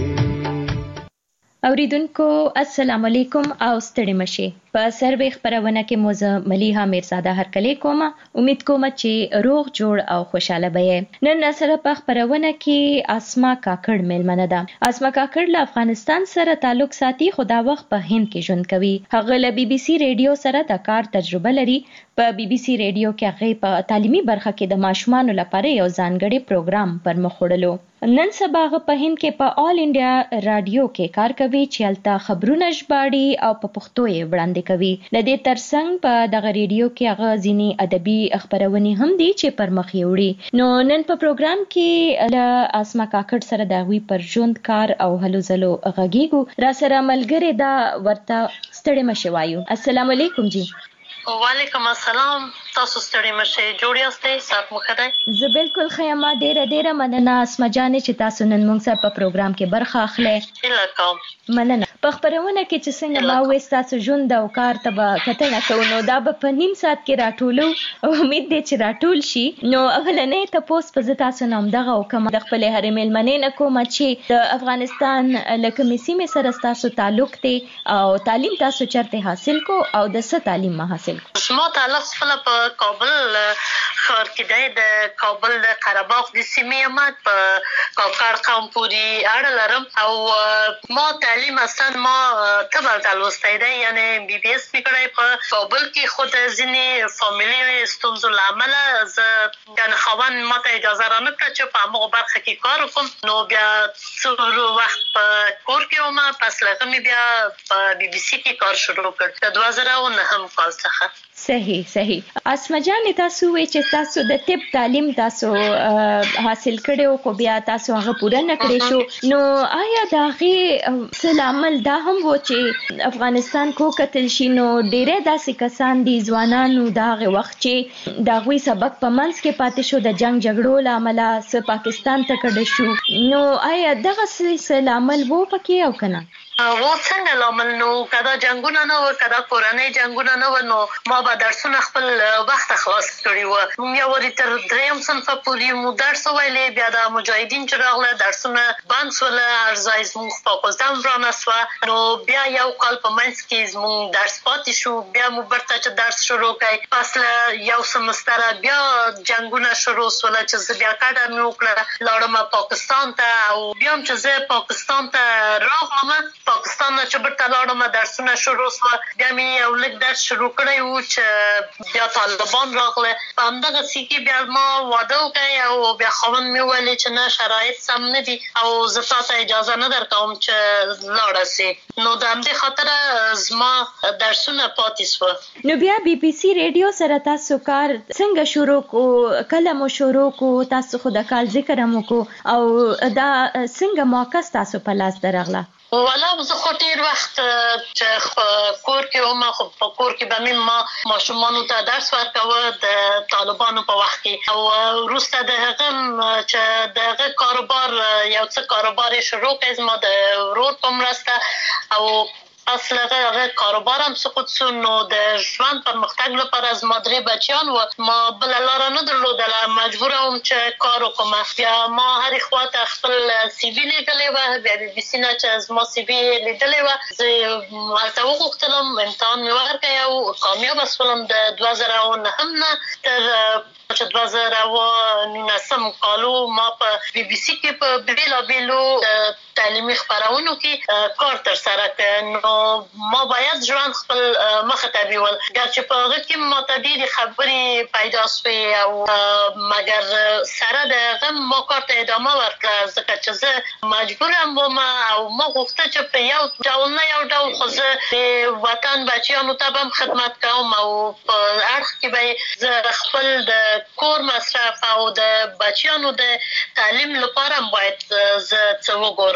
اوریدونکو السلام علیکم او ستړي مشه. په سروې خبرونه کې موزه مليحه امیرزاده هرکلی کوم. امید کوم چې روغ جوړ او خوشاله به. نن سره په خبرونه کې اسما کاکړ ملمنه ده. اسما کاکړ له افغانستان سره تعلق ساتي، خو دا وخت په هند کې ژوند کوي. هغه له BBC ریډیو سره د کار تجربه لري. په BBC ریډیو کې هغه په تعلیمي برخه کې د ماشومانو لپاره یو ځانګړي پروګرام پر مخ وړلو. نن سبا په هند کې په آل انډیا رادیو کې کار کوي چې هلته خبرونه ژباړي او په پښتو یې وړاندې کوي. د دې ترڅنګ په دغه ریډیو کې هغه ځینې ادبي خبرونه هم دي چې پر مخ یې وړي. نو نن په پروګرام کې له اسما کاکړ سره د هغوی پر ژوند کار او هلو ځلو غږیږو. را سره ملګری دا ورته ستړي مشه وایو. السلام علیکم جی. وعلیکم السلام. تاسو ستړي مشه جوړ یاستئ؟ صاحب مخدای زه بالکل خیمه. ډیره مننه اسما جانې چې تاسو نن موږ سره په پروګرام کې برخه اخلئ. مننه. په خبرونه کې چې څنګه ما وې تاسو ژوند او کار ته کتنه کوو نو دا په نیم ساعت کې راټولو او امید دې چې راټول شي. نو اولنې تاسو په تاسو نوم دغه او کوم د خپل هرې ملمنې نه کوم چې د افغانستان لکه میسیمه سره تاسو تعلق دی او تعلیم تاسو چرته حاصل کو او د څه تعلیم ما حاصل کو؟ ما تعلق خپل په کابل ښار کې دی. د کابل د قرهباغ د سیمې ما په کاکړ قوم پورې اړه لرم او ما تعلیم اصلا ما تبع لوستی دی، یعنی BBS مې کړی په کابل کې. خود ځینې فامیلي ستونزو له امله زه یعنې خاوند ما ته اجازه رانه کړه چې په هماغه برخه کې کار وکړم. نو بیا څو وخت په کور کې وم، پس له هغه مې بیا په BBC کې کار شروع کړ د 2009 کال څخه. صحیح. اسما جان تاسو وې چې تاسو د طب تعلیم تاسو حاصل کړو خو بیا تاسو هغه پوره نه کړی شو نو آیا دا غي سلامل دا هم و چې افغانستان کو قتل شي نو ډېر داسې کسان دي ځوانانو دا غي وخت چې دا غوي سبق په منځ کې پاتې شو د جنگ جګړو لامل س پاکستان ته کډ شو نو آیا دغه سلامل وو پکې او کنه و څنګه لامل نو کدا جنگونه نه و کدا کورنۍ جنگونه نه و نو ما به درسونه خپل وخت خلاص کړی و مې ورته تر دریم صنف پورې مو درس ویلې بیا د مجاهدین چې راغله درسونه بند سول ارزای زموږ پاکستان ورانه سو نو بیا یو کال په منځ کې زموږ درس پاتې شو بیا مو برته چې درس شروع کړ پس یو سمستر بیا جنگونه شروع سول چې بیا کډه مې وکړه لاړم پاکستان ته او بیا چې زه پاکستان ته راغلم پاکستان نه چې برته لاړم درسونه شروع شو بیا مې یو لږ درس شروع کړی و چې بیا طالبان راغله په همدغه سي کې بیا ما واده وکړ او بیا خاوند مې ویل چې نه شرایط سم نه دي او زه تاسو اجازه نه درکوم چې لاړ سي نو د همدې خاطر زما درسونه پاتې شو نو بیا بي بي سي ریډیو سره تاسو کار څنګه شروع کو کله مو شروع کو تاسو خو د کال ذکر مو کو او دا څنګه موقع تاسو په لاس درغله والا زه خو ډیر وخت چې کور کې وم خو په کور کې به مې ماشومانو ته درس ورکاوه د طالبانو په وخت کې او وروسته د هغه چې دغه کاروبار یو څه کاروبار شروع کړم ما د ورور په مرسته او اصل هغه کاروبار هم سقوط شو نو د ژوند پرمختګ لپاره از ما درې بچیان و ما بل لاره نه درلودله مجبور وم چې کار وکړم بیا ما هر خواته خپل سی وی لیدلې و بیا بي بي سي نه چې از ما سی وی لیدلې و زه هلته وغوښتلم امتحان مې ورکړ او کامیاب شولم د 2009 نه تر چې 2019 کالو ما په بي بي سي کې په بیلابیلو تعلیمي خبرونو کې کار تر سره کړ نو ما باید ژوند خپل مخه ته بیول ګرچې په هغه کې ما ته ډېرې خبرې پیدا شوې او مګر سره د هغه ما کار ته ادامه ورکړه ځکه چې زه مجبور وم او ما غوښتل چې په یو ډول نه یو ډول خو زه د وطن بچیانو ته به هم خدمت کوم او په اړخ کې به زه خپل د کور مصرف او د بچیانو د تعلیم لپاره باید زه څه وګورم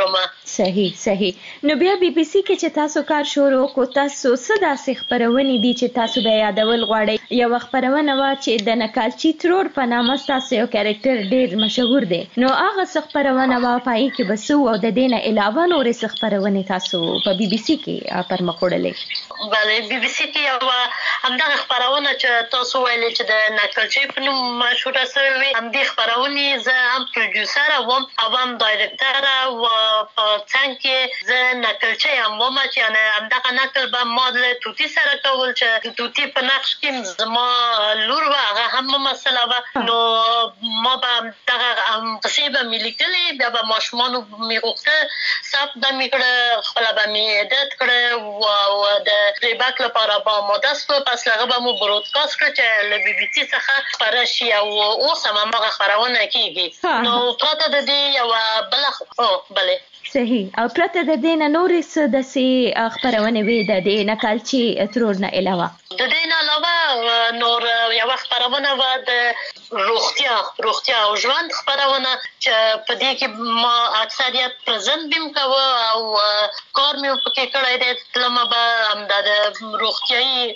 صحیح نو بیا بي بي سي کې چې تاسو کار شروع کو تاسو څه داسې خبرونه دي چې تاسو به یادول غواړئ یو خبرونه وا چې د نکالچی ترور په نامه تاسو یو کریکټر ډیر مشهور دی نو هغه څه خبرونه وا پای کې بسو او د دینه علاوه نور څه خبرونه تاسو په بي بي سي کې پرمخ وړلې بله بي بي سي کې یو همدغه خبرونه چې تاسو ویلې چې د نکالچی په نوم مشهوره شوې همدې خبرونه زه هم پروډوسر وم او هم ډایرکټر او په څنګه کې زه نکلچی هم وم چې یعنې همدغه نکل به ما له توتي سره کول چې توتي په نقش کې زما لور وه هغه هم ممثله وه نو ما به همدغه قصې به مې لیکلې بیا به ماشومانو مې غوښته ثبت به مې کړه خپله به مې ایډټ کړه او د پلیبک لپاره به آماده شوه پس له هغه به مو برودکاست کړه چې له بي بي سي څخه خپره شي او اوس هم هماغه خپرونه کېږي نو پرته د دې یوه بله بلې صحیح او پرته د دې نه نورې څه داسې خپرونې وې د دې نکالچي ترور نه علاوه د دې نه علاوه نور یوه خپرونه وه د روغتیا او ژوند خپرونه چې په دې کې ما اکثریت پرزنت بیم کوه او کار مې پکې کړی دی تلمه به همدا د روغتیایي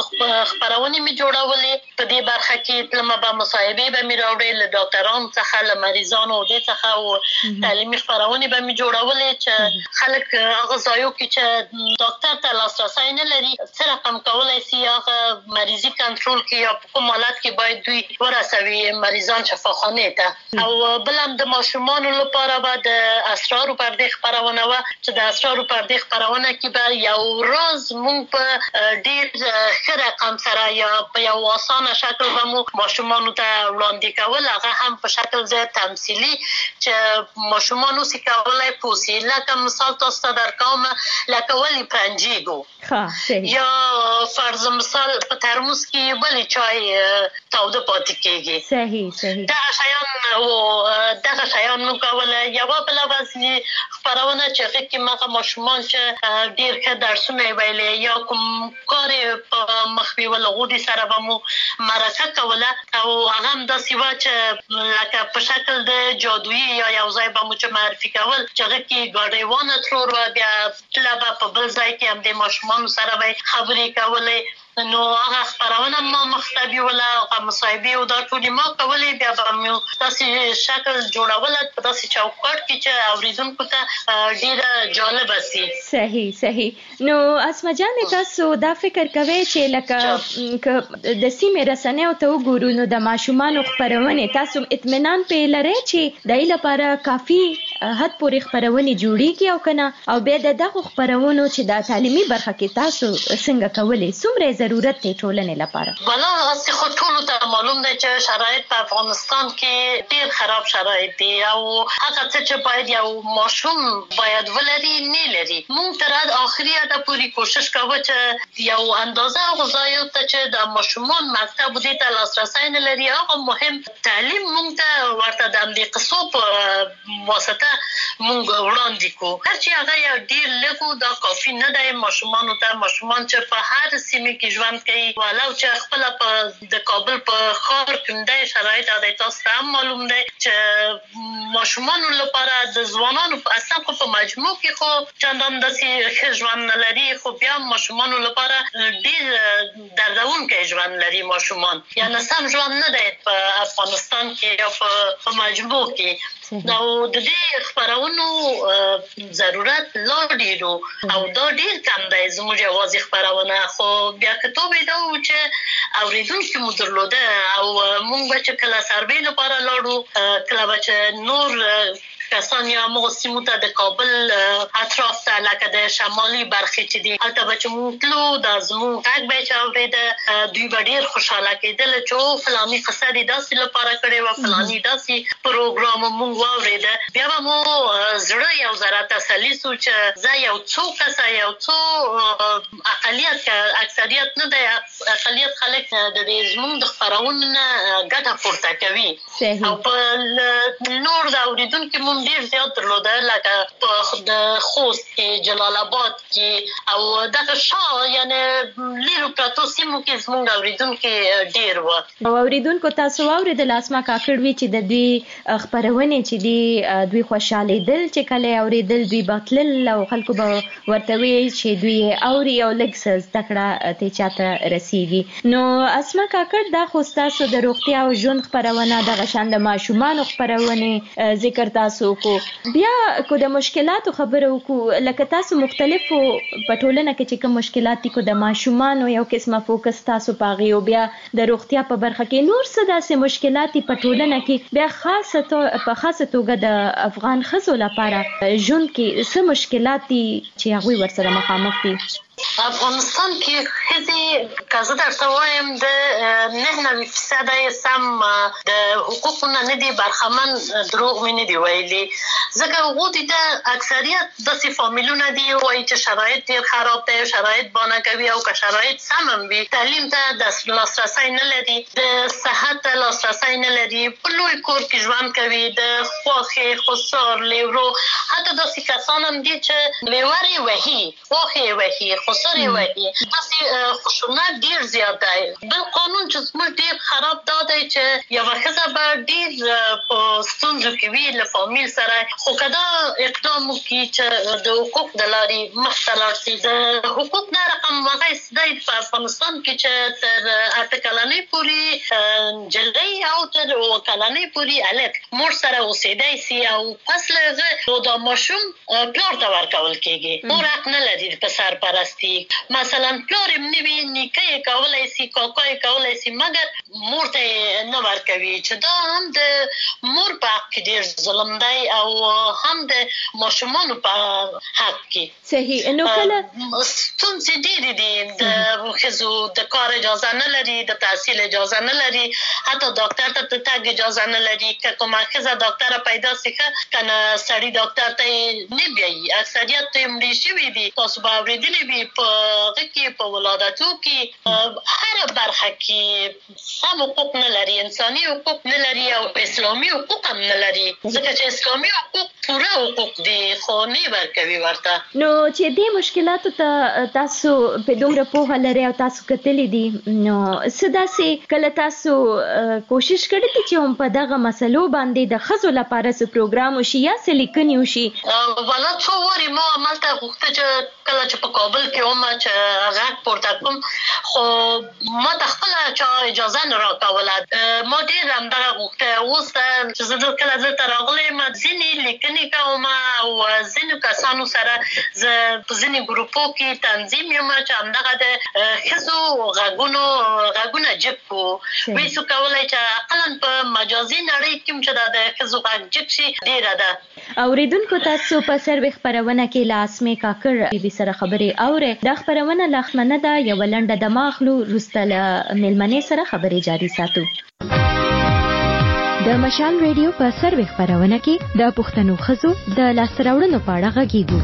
خپرونې مې جوړولې په دې برخه کې تلمه به مصاحبې به مې راوړې له ډاکټرانو څخه له مریضانو دې څخه او تعلیمي خپرونې به مې جوړولې چې خلک هغه ځایو کې چې ډاکټر ته لاسرسی نه لري څه رقم کولی شي هغه مریضي کنټرول کړي یا په کوم حالت کې باید دوی ورسوي مریضان شفاخانې ته او بل هم د ماشومانو لپاره به د اسرارو پردې خپرونه وه چې د اسرارو پردې خپرونه کې به یو راز مونږ په ډېر ښه رقم سره یا په یو اسانه شکل به مو ماشومانو ته وړاندې کول هغه هم په شکل زه تمثیلي چې ماشومان اوسې کولی پوسی لکه مثال تاسو ته درکوم لکه ولې پنجیږو یا فرض مثال په ترموز کې ولې چای تاوده پاتې کېږي صحیح دغه شیان موږ کولی یوه بله وضعي خپرونه چې هغې کې مغه ماشومان چې ډېر ښه درسونه یې ویلې یا کوم کار یې په مخ بیول هغو دې سره به مو مرکه کوله او هغه هم داسې وه چې لکه په شکل د جادویي یا یو ځای به مو چې معرفي کول چې هغه کې ګاډیوانه ترور وه بیا تله به په بل ځای کې هم د ماشومانو سره به خبرې کولې نو هغه خپرونه ما مخته بیوله هغه مصاحبې او دا ټولې ما کولې بیا به مو داسې شکل جوړوله په داسې چوکاټ کې چې اورېدونکو ته ډېره جالبه سي صحیح نو اسمه جانې تاسو دا فکر کوئ چې لکه د سیمې رسنیو ته وګورو نو د ماشومانو خپرونې تاسو اطمینان پې لرئ چې د دې لپاره کافي حد پورې خپرونې جوړېږي او که نه او بیا د دغو خپرونو چې د تعلیمي برخه کې تاسو څنګه کولی څومره ضرورت دی ټولنې لپاره؟ والا هسې خو ټولو ته معلوم دی چې شرایط په افغانستان کې ډېر خراب شرایط دي او هغه څه چې باید یو ماشوم باید ولري نه لري. موږ تر آخري حده پورې کوشش کوو چې یو اندازه غذایو ته چې د ماشومان مکتب دې ته لاسرسی نه لري هغه مهم تعلیم موږ ته ورته د همدې قصو په واسطه موږ وړاندې کوو. هر چې هغه یو ډېر لږ دا کافي نه دی ماشومانو ته. ماشومان چې په هر سیمه کې ژوند کوي ولو چې خپله په د کابل په ښار کې همدې شرایط دی تاسو ته هم معلوم دی چې ماشومانو لپاره د ځوانانو اصلا خو په مجموع کې خو چندان داسې ښه ژوند نه لري خو بیا ماشومانو لپاره ډېر دردونکی ژوند لري ماشومان یعنې سم ژوند نه دی په افغانستان کې یا په مجموع کې. او د دې خپرونو ضرورت لا ډېر او دا ډېر کم دی زموږ یوازې خپرونه خو بیا کتاب یې دا و چې اورېدونکي مو درلوده او موږ به چې کله سروې لپاره لاړو کله به چې نور کسان یا موږ سیمو ته د کابل اطراف ته لکه د شمالي برخې چې دي هلته به چې موږ تلو دا زموږ غږ به چې اورېده دوی به ډېر خوشحاله کېدل چې فلاني قصه دې داسې لپاره کړې وه فلاني داسې پروګرام موږ واورېده بیا به مو زړه یو ذره تسلي سو چې زه یو څو کسه یو څو اقلیت اکثریت نه دی اقلیت خلک د دې زموږ د خپرونو نه ګټه پورته کوي او په نور د اورېدونکي مو ډېر زیات درلوده لکه په د خوست کې جلال آباد کې او دغه شا یعنې لیرو پرتو سیمو کې زموږ اورېدونکي ډېر وه. او اورېدونکو تاسو واورېدل اسما کاکړ وي چې د دوی خپرونې چې دي دوی خوشحالېدل چې کله یې اورېدل دوی به تلل او خلکو به ورته ویل چې دوی یې اوري او لږ څه زده کړه ترې چاته رسېږي. نو اسما کاکړ دا خو ستاسو د روغتیا او ژوند خپرونه دغه شان د ماشومانو خپرونې ذکر تاسو کو بیا کو د مشکلاتو خبره وکړو لکه تاسو مختلفو په ټولنه کې چې کوم مشکلات دي کو د ماشومانو یو قسمه فوکس تاسو پاغي او بیا د روغتیا په برخه کې نور څه داسې مشکلات په ټولنه کې بیا خاصه توګه د افغان ښځو لپاره ژوند کې څه مشکلات دي چې هغوی ورسره مخامخ دي؟ افغانستان کې ښځې که زه درته وایم د 99% یې سم د حقوقو نه نه دي برخمن دروغ مې نه دي ویلي ځکه هغو دي د اکثریت داسې فامیلونه دي وایي چې شرایط ډېر خراب دی شرایط بانه کوي او که شرایط سم هم وي تعلیم ته د لاسرسی نه لري د صحت ته لاسرسی نه لري په لوی کور کې ژوند کوي د خواښې خسار لیورو حتی داسې کسان هم دي چې لیور یې وهي خواښې یې وهي خسر یې وهي داسې خشونت ډېر زیات دی. بل قانون چې زموږ ډېر خراب دا دی چې یوه ښځه به ډېر په ستونزو کې وي له فامیل سره خو که دا اقدام وکړي چې د حقوق د لارې مخته لاړ شي د حقوق نه رقم هغه دی په افغانستان کې چې تر 8 کلنۍ پورې نجلۍ او تر 9 کلنۍ پورې هلک مور سره اوسېدی سي او پس له هغه دا ماشوم پلار ته ورکول کېږي مور حق نه لري په سرپرستي مثلا پلار یې نه وي نیکه یې کولی سي کاکا یې کولی سي مګر مور ته یې نه نه ورکوي چې دا هم د مور په حق کې ډېر ظلم دی او هم د ماشومانو په حق کې. صحیح. نو کله ستونزې ډېرې دي، د ښځو د کار اجازه نه لري، د تحصیل اجازه نه لري، حتی ډاکټر ته د تګ اجازه نه لري. که کومه ښځه ډاکټره پیدا شي ښه که نه سړي ډاکټر ته یې نه بیایي. اکثریت یې مړې شوي دي. تاسو به اورېدلي وي په هغه کې په ولادتو کې هره برخه کې سم حقوق نه لري، انساني حقوق نه لري او اسلامي حقوق هم نه لري، ځکه چې اسلامي حقوق پوره حقوق دي خو نه ورکوي ورته. نو چې دې مشکلاتو ته تاسو په دومره پوهه لرئ او تاسو کتلي دي، نو څه داسې کله تاسو کوشش کړی دی چې هم په دغه مسلو باندې د ښځو لپاره څه پروګرام وشي یا څه لیکنې وشي؟ والا څو وارې ما هملته غوښته چې کله چې په کابل کې وم چې غږ پورته کوم، خو ما ته خپله چا اجازه نه راکوله. ما ډېر همدغه غوښته. اوس چې زه کله دلته راغلی یم ځینې لیکنې کوم او ځینو کسانو سره زه په ځینې ګروپو کې تنظیم یم چې همدغه د ښځو غږونه جګ کړو. وایي شو کولی چې اقلا په مجازي نړۍ کې هم چې دا د ښځو غږ جګ شي ډېره ده. اوریدونکو تاسو په سروې خپرونه کې له اسمې کاکړ بي بي سره خبرې اورئ. دا خپرونه لا ختمه ده، یوه لنډه دمه اخلو، وروسته له میلمنې سره خبرې جاري ساتو. د مشال ریډیو په سروې خپرونه کې د پښتنو ښځو د لاسته راوړنو په اړه غږیږو.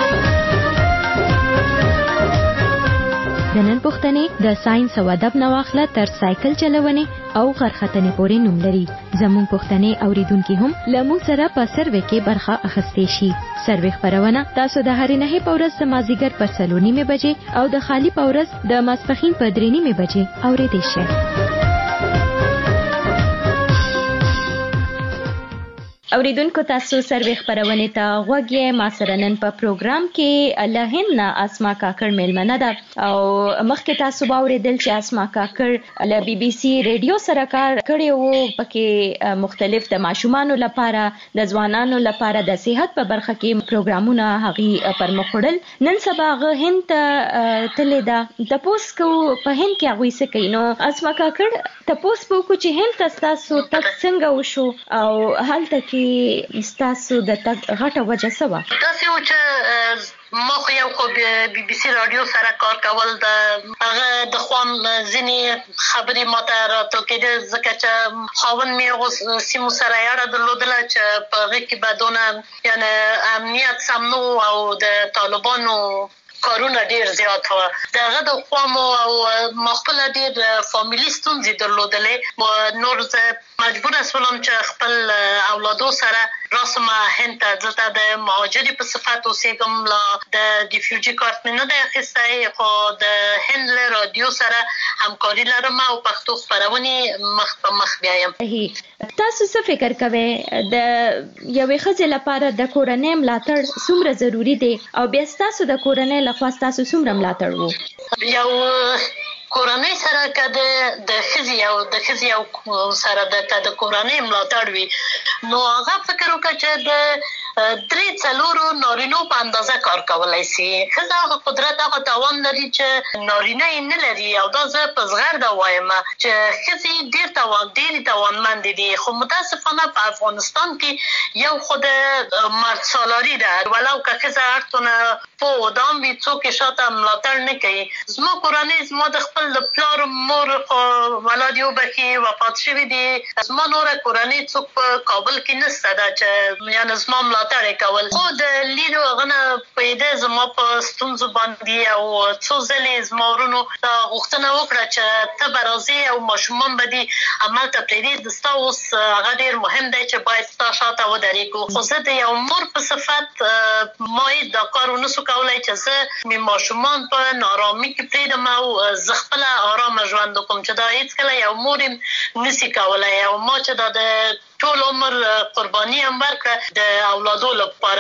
د نن پښتنې د ساينس او ادب نه واخله تر سایکل چلونې او غرختنې پورې نوم لري. زموږ پښتنې اوریدونکي هم له موږ سره په سروې کې برخه اخیستی شي. سروې خپرونه تاسو د هرې نهې په ورځ د مازدیګر پر 3:30 بجې او د خالی په ورځ د ماسپښین په 3:30 بجې اورېدی شئ. اوریدونکو تاسو سروې خپرونې ته غوږ یې. ما سره نن په پروګرام کې له هند نه اسما کاکړ میلمنه ده او مخکې تاسو به اورېدل چې اسما کاکړ له بي بي سي ریډیو سره کار کړی وو، پکې مختلف د ماشومانو لپاره د ځوانانو لپاره د صحت په برخه کې پروګرامونه هغې پر مخ وړل. نن سبا هغه هند ته تللې ده. تپوس کوو په هند کې هغوی څه کوي. نو اسما کاکړ تپوس به وکړو چې هند ته ستاسو تګ څنګه وشو او هلته کې ستاسو د تګ غټه وجه څه وه؟ داسې و چې ما خو یو خو بي بي سي راډیو سره کار کول د هغه د خوا ځینې خبرې ما ته راتلل کېدې، ځکه چې خاوند مې هغو سیمو سره اړه درلودله چې په هغې کې به دونه یعنې امنیت سم نه و او د طالبانو کارونه ډېر زیات وه. د هغه د خوا مو او ما خپله ډېر فامیلي ستونزې درلودلې. نور زه مجبوره شولم چې خپل اولادو سره راسم هند ته. دلته د مهاجرې په صفت اوسېږم، لا د ریفیوجي کارت مې نه دی اخیستی، خو د هند له راډیو سره همکاري لرم او پښتو خپرونې مخ په مخ بیایم. تاسو څه فکر کوئ د یوې ښځې لپاره د کورنۍ ملاتړ څومره ضروري دی او بیا ستاسو د کورنۍ لخوا ستاسو څومره ملاتړ و؟ یو کورنۍ سره که د ښځې او سره د کورنۍ ملاتړ وي، نو هغه فکر وکړه چې د 3-4 نارینو په اندازه کار کولی شي. ښځه هغه قدرت هغه توان لري چې نارینه یې نه لري. او دا زه په زغرده وایم چې ښځې ډېرې توانمندې دي، خو متاسفانه په افغانستان کې یو خو د مرد سالاري ده، ولو که ښځه هر څونه په ودام وي څوک یې شاته ملاتړ نه کوي. زما کورنۍ، زما د خپل د پلار مور خو الله دې وبخي وفات شوي دي. زما نوره کورنۍ څوک په کابل کې نشته ده چې یعنې زما ملاتړ یې کول. خو د لیرو هغه نه پوهېده زما په ستونزو باندې او څو ځلې زما ورونو غوښتنه وکړه چې ته به راځې او ماشومان به دې هملته پرېږدي، ستا اوس هغه ډېر مهم دی چې باید ستا شاته ودرېږو. خو زه د یو مور په صفت ما هېڅ دا کار ونه سو کولی چې زه مې ماشومان په نارامي کې پرېږدم او زه خپله ارامه ژوند وکړم، چې دا هېڅکله یو مور یې نسي کولی. او ما چې دا د ټول عمر قرباني هم ورکړه د اولادو لپاره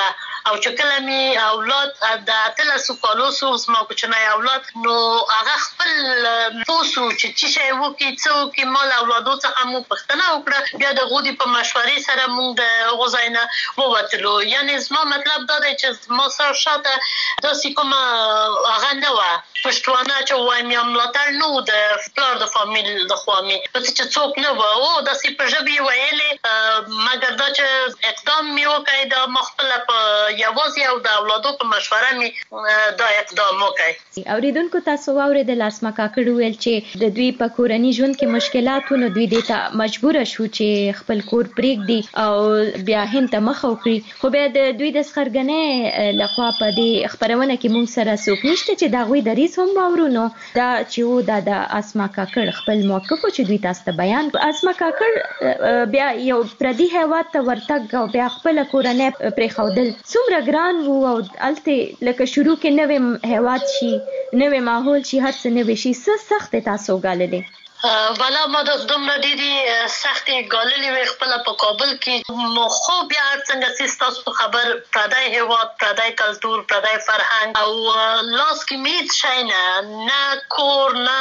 او چې کله می اولاد د اتلس کالو سو زما کوچنی اولاد نو هغه خپل پوسو چې شي وکي څو کې مال اولادو څخه مو پښتنه وکړه بیا د غودي په مشورې سره مونږ د غوځاینه ووتلو یعنی زما مطلب دا دی چې ما سره شاته داسې کومه هغه نه وه پښتوانه چې وایم یا ملاتړ نه د پلار د فامیل د خوا مې پسې چې څوک نه وه او داسې په ژبې ویلې مګر دا چې اقدام مې وکړی دا ما خپله په یوازې او د اولادو په مشوره مې دا اقدام وکړی. اوریدونکو تاسو واورېدل اسما کاکړ وویل چې د دوی په کورني ژوند کې مشکلات و نو دوی دې ته مجبوره شو چې خپل کور پرېږدي او بیا هند ته مخه وکړي خو بیا د دوی د سخرګنۍ لخوا په دې خپرونه کې مونږ سره څوک نشته چې د هغوی دریځ هم واورو نو دا چې و دا د اسما کاکړ خپل موقف و چې دوی تاسو ته بیان اسما کاکړ بیا یو پردي هیواد ته ورتګ او بیا خپله کورنۍ پرېښودل څومره ګران و او هلته لکه شروع کې نوی هیواد شي نوی ماحول شي هر څه نوی شي څه سختې تاسو وګاللې؟ والا ما د دومره ډېرې سختې ګاللې وې خپله په کابل کې نو خو بیا هر څنګه چې ستاسو خبر پردی هیواد پردی کلتور پردی فرهنګ او لاس کې مې هېڅ شی نه کور نه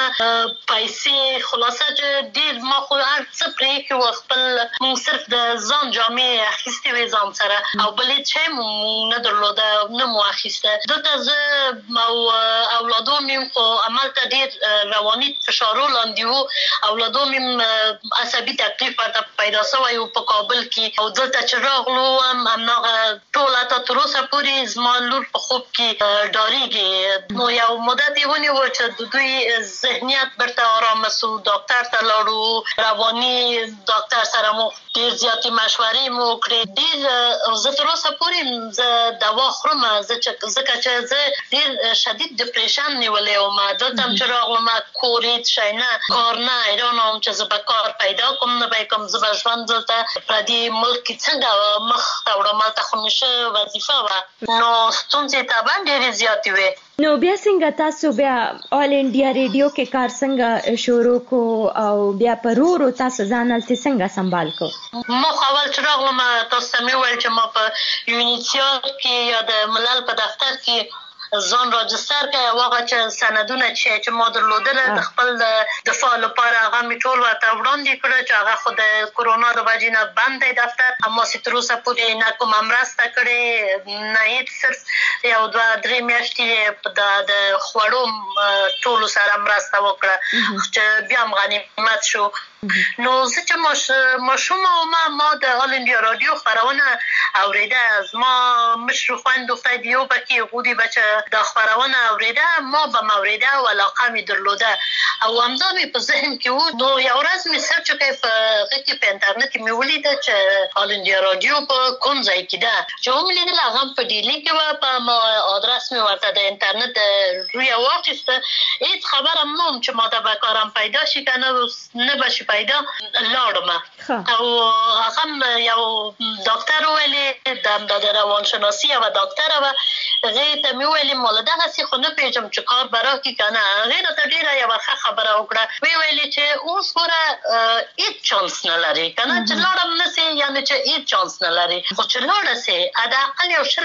پیسې خلاصه چې ډېر ما خو هر څه پرېښي وو خپل مونږ صرف د ځان جامې اخیستې وې ځان سره او بل هېڅ شی مونږ نه درلوده نه مو اخیسته دلته زه او اولادو مې خو همالته ډېر رواني فشارو لاندې وو اولادو مې عصبي تکلیف ورته پیدا شوی و په کابل کې او دلته چې راغلو هماغه ټول حتی تر اوسه پورې زما لور په خوب کې ډارېږي نو یو مدت یې ونیو چې د دوی ذهنیت بیرته ارامه سو ډاکټر ته لاړو رواني ډاکټر سره مو ډېر زیاتې مشورې مو وکړې ډېر زه تر اوسه پورې زه دوا خورم ځکه چې زه ډېر شدید ډپریشن نیولی وم دلته هم چې راغلم کور هېڅ شی نه کار نه حیران وم چې زه به کار پیدا کوم نه به کوم زه به ژوند دلته پردي ملک کې څنګه مخ ته وړم هلته خو مې ښه وظیفه وه نو ستونزې طبعا ډېرې زیاتې وې نو بیا څنګه تاسو بیا آل انډیا ریډیو کې کار څنګه شروع کو او بیا په ورو تاسو ځان هلته څنګه سنبال کو؟ ما خو اول چې راغلم تاسو ته مې وویل چې ما په یونیسیار کې یا د ملل په دفتر کې ځان راجستر کړی او هغه چې سندونه چې ما درلودل د خپل دفاع لپاره هغه مې ټول ورته وړاندې کړه چې هغه خو د کورونا د وجې نه بند دی دفتر هماسې تر اوسه پورې نه کومه مرسته کړې نه هېڅ صرف یو 2-3 میاشتې د خوړو ټولو سره مرسته وکړه چې بیا هم غنیمت شو نو زه چې ماشومه وم ما د آل انډیا رادیو خپرونه اورېده زما مشر خویندو خدای دې وبخښي هغوی به چې دا خپرونه اورېده ما به م اورېده او علاقه مې درلوده او همدا مې په ذهن کې و نو یو ورځ مې سرچ وکړی په هغه کې په انټرنټ کې مې ولیده چې آل انډیا رادیو په کوم ځای کې ده چې ومې لیدل هغه هم په ډیلي کې وه په ادرس مې ورته د انټرنټ رویه واخیسته هېڅ خبره هم نه وم چې ما ته به کار هم پیدا شي که نه به شي پیدا لاړم او هغه هم یو ډاکټر وویلې د روانشناسي یوه ډاکټره وه هغې ته مې وویلې ما له دغسې خو نه پوهېږم چې کار به راکړي که نه هغې راته ډېره یوه ښه خبره وکړه ویې ویلې چې اوس ګوره هېڅ چانس نه لري که نه چې لاړم نه سې یعنې چې هېڅ چانس نه لري خو چې لاړه سې حداقل یو